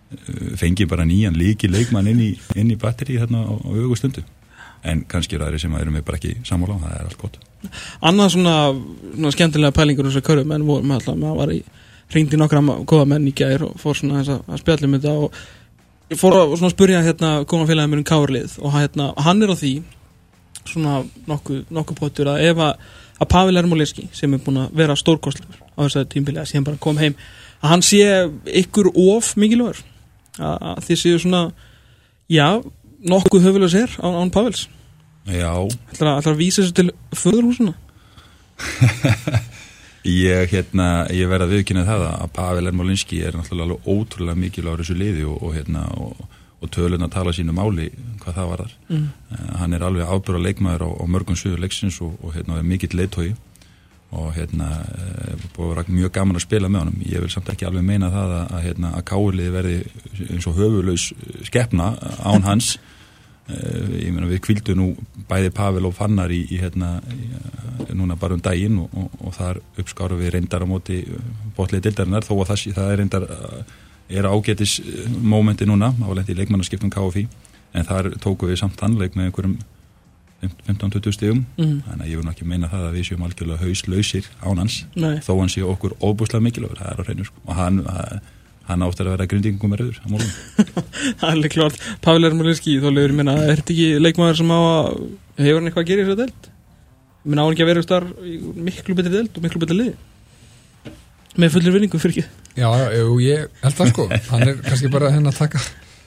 fengi bara nýjan leikmann inn í batteri þarna á ögustundu. En kannski aðri sem erum við bara ekki sammála, það allt gott. Annað svona skemmtilega pælingur þessar körfum, en maður var hringdi nokkra góða menn í gær og fór svona að spjalla þetta og ég fór að svona spyrja góðan félagið mér Káurlið og hann á því svona nokkuð pottur að ef að Pavel Ermolinski sem búin að vera stórkostlegur á þessari tímabili að síðan bara kom heim að hann sé ykkur of mikilvægur að þið séu svona nokkuð höfulega sér án Pavels. Já. Ætlar að vísa þessu til föðurhúsuna? Ég verð að viðkynna það að Pavel Ermolinski náttúrulega alveg ótrúlega mikilvægur þessu liði og tölun að tala sínu máli hvað það varðar. Hann alveg ábyrgður leikmaður á mörgum sviðum leiksins og mikill leiðtogi og búið að vera mjög gaman að spila með honum. Ég vil samt ekki alveg meina það að Káurliði verði eins og höfuðlaus skepna án hans. Ég meina við hvíldum nú bæði Pavel og Fannar í núna bara daginn og þar uppskáru við reyndar á móti botliði deildarinnar þó að það reyndar ágætis mómenti núna á lenti í leikmannaskiptum KFÍ en þar tóku við samt handleik með einhverjum 15-20 stigum þannig að ég vil nú ekki meina það að við séum algjörlega hauslausir án hans þó hann sé okkur óbúslega mikilvægur, það á hreinu og hann áttur að vera grindingum með rauður á morgun. Það alveg klart. Pavel Ermolinski, þá leiður ég minna, þetta ekki leikmaður sem hefur hann eitthvað að gera í þessu deild? Ég minna á hann ekki að vera þar miklu betri deild og miklu betri liði? Með fullir vinningu fyrir ekki? Já, ég held það sko. Hann kannski bara að taka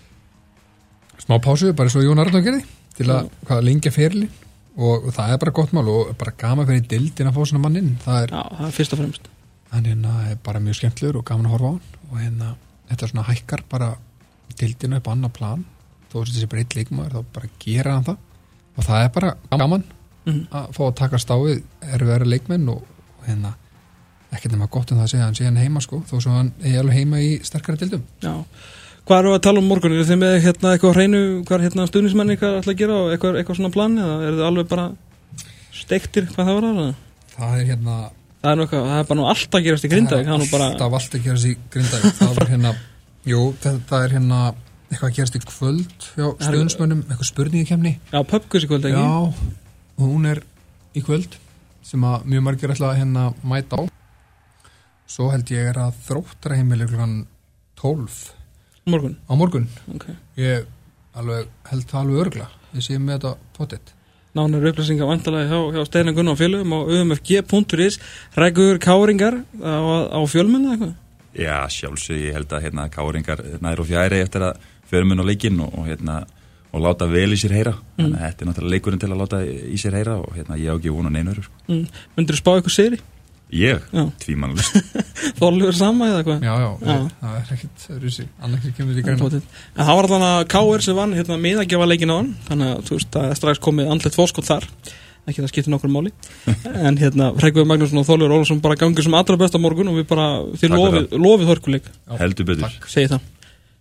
smá pásu, bara svo Jón Arnór gerði, til að lengja ferilinn og það bara gott mál og bara gaman fyrir deildin að fá svona mann inn. Það er fyrst og fremst. Hann bara mjög skemmtlegur og gaman að horfa á hann og þetta svona hækkar bara deildina upp á annar plan þó að þessi bara eitt leikmaður þá bara gera hann það og það er bara gaman að fá að taka stáið erfiðari leikmenn og ekkert nema gott það að segja hann sé hann heima sko þó svo hann alveg heima í sterkari deildum. Já. Hvað eru að tala morgun? Er þið með eitthvað hreinu hvað stuðningsmenn eitthvað ætla að gera og eitthvað svona plan eða er þið alveg bara steiktir hvað það var? Það er bara nú allt að gerast í Grindavík. Það var allt að gerast í Grindavík. Það var það er eitthvað að gerast í kvöld hjá stuðningsmönnum, eitthvað spurningakefni. Já, pubquiz í kvöld, ekki? Já, og hún í kvöld sem að mjög margir ætla að mæta á. Svo held ég að Þróttaraheimili klukkan 12. Morgun? Á morgun. Okay. Ég held það alveg örgla. Ég sé með þetta pottet. Nánar upplýsingar vantalagi hjá Steinar Gunnar og félögum á umfg.is. Rækur Káringar á fjölmennu eitthvað? Já, sjálfsög, ég held að Káringar nær og fjæri eftir að fjölmennu á leikinn og láta vel í sér heyra. Þannig að þetta er náttúrulega leikurinn til að láta í sér heyra og ég á ekki vona neinu öðru. Myndirðu spá eitthvað sigri? Ég? Tvímannlaust. Þorlegur sama eða eitthvað? Já, það er ekkert rusi, annars kemur því græna. En það var allan að KR sem vann miðagjafa leikin á hann, þannig að það er strax komið andlegt fórskot þar, ekki það skiptir nokkur máli. En Hreggviður Magnússon og Þorlegur Ólafsson bara gangið sem allra besta morgun og við bara þið lofið hörkuleik. Heldur betur. Segi það.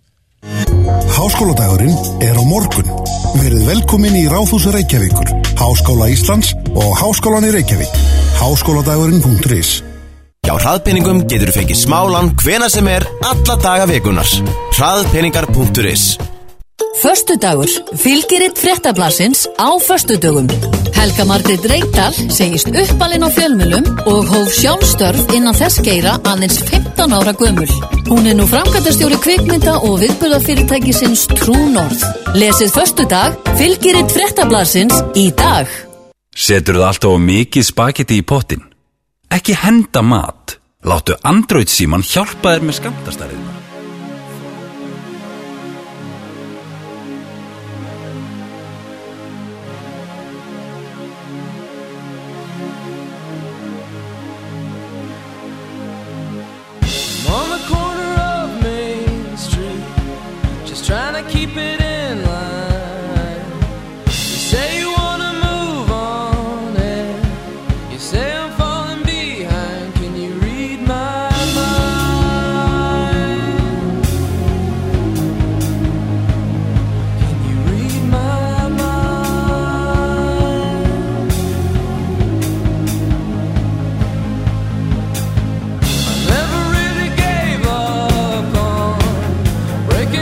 Háskóladagurinn á morgun. Verið velkomin í Ráðhús Reykjavíkur, Háskóla Íslands og Háskólan í Reykjavík. Háskóladagurinn.is. Hjá Hraðpeningum getur þú fengið smálán hvenær sem alla daga vikunar. Hraðpeningar.is. Föstudagur, fylgiritt fréttablaðsins á föstudögum. Helga Margrét Reykdal segist uppalinn á fjölmiðlum og hóf sjálfstörf innan þess geira aðeins 15 ára gömul. Hún nú framkvæmdastjóri kvikmynda og viðburðafyrirtækisins True North. Lesið föstudag, fylgiritt fréttablaðsins í dag. Setur það alltaf mikið spagetti í pottin? Ekki henda mat. Láttu Android síman hjálpa þér með skammtastærðina. Breaking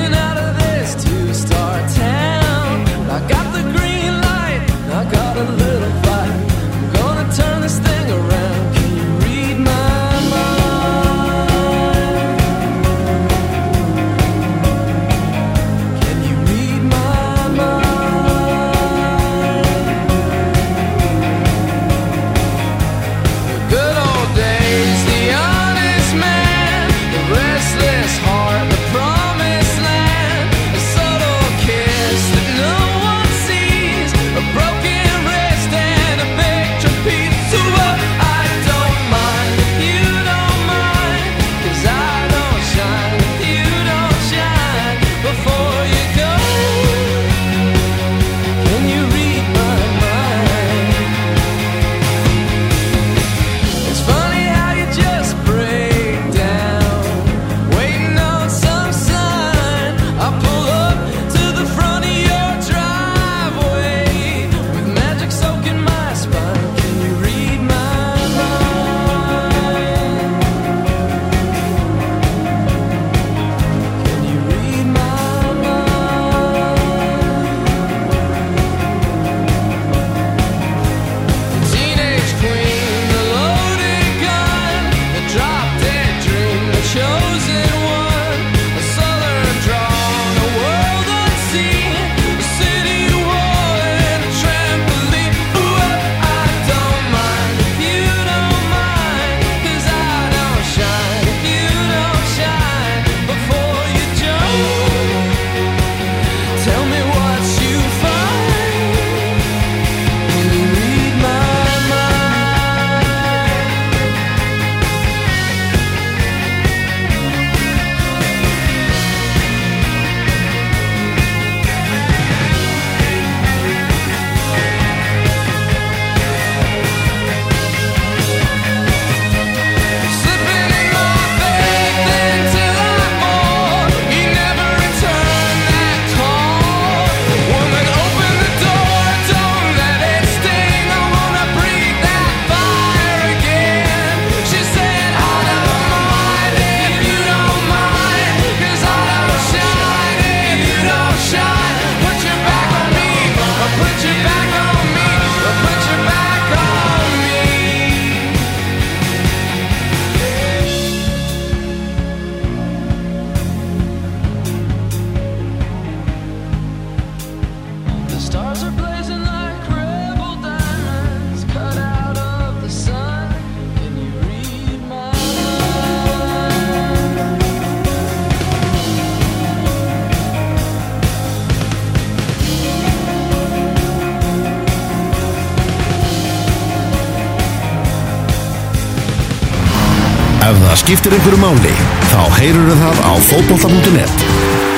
Ef það skiptir einhverju máli, þá heyrurðu það á fótbolta.net.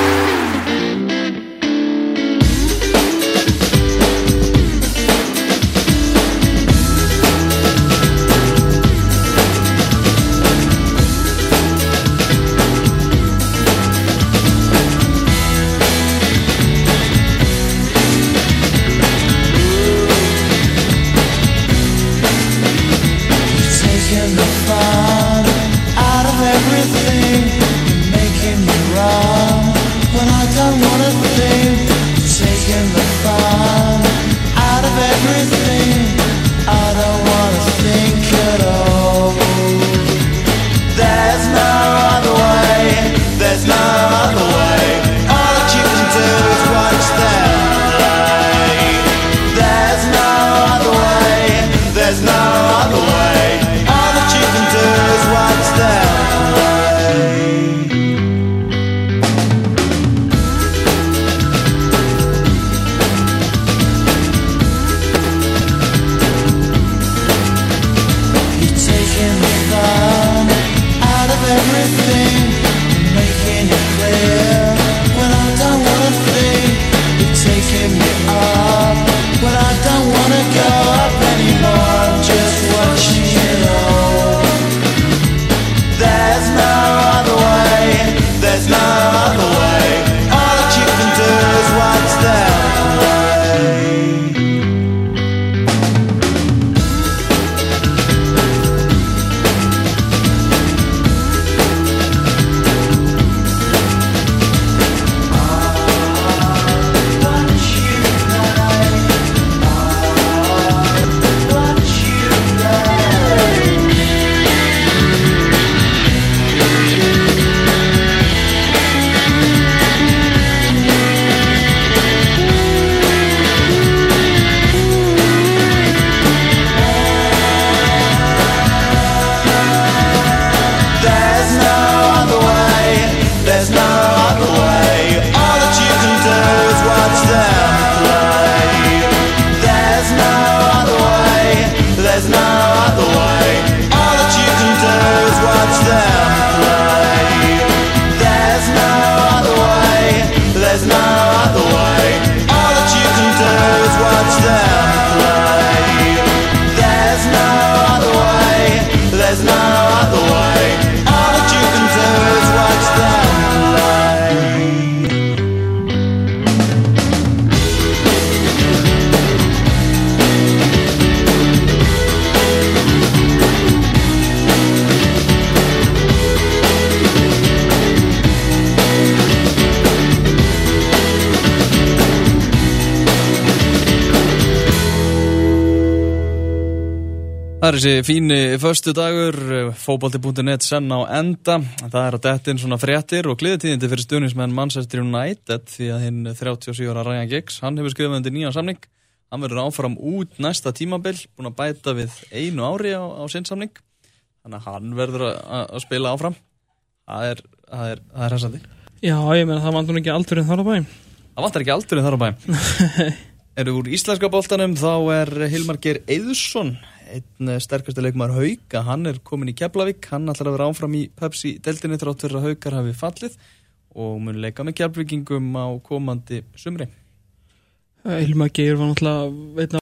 Það þessi fíni föstudagur, fótbolti.net senn á enda. Það að dettin svona fréttir og gleðitíðindi fyrir stuðningsmenn Manchester United því að hinn 37 ára Ryan Giggs, hann hefur skrifað undir nýjan samning. Hann verður áfram út næsta tímabil, búin að bæta við 1 ári á sinn samning. Þannig að hann verður að spila áfram. Það er hressandi. Já, ég meina það vantar ekki aldurinn þar á bæ. Það vantar ekki aldurinn þar á bæ. Eru úr íslenska boltanum, þá er Hilmar Geir Eiðsson, einn sterkasti leikmaður Hauka, hann er komin í Keflavík, hann ætlar að vera áfram í Pepsi-deildinni þrátt fyrir að Haukar hafi fallið og mun leika með Keflvíkingum á komandi sumri. Hilmar Geir var náttúrulega einn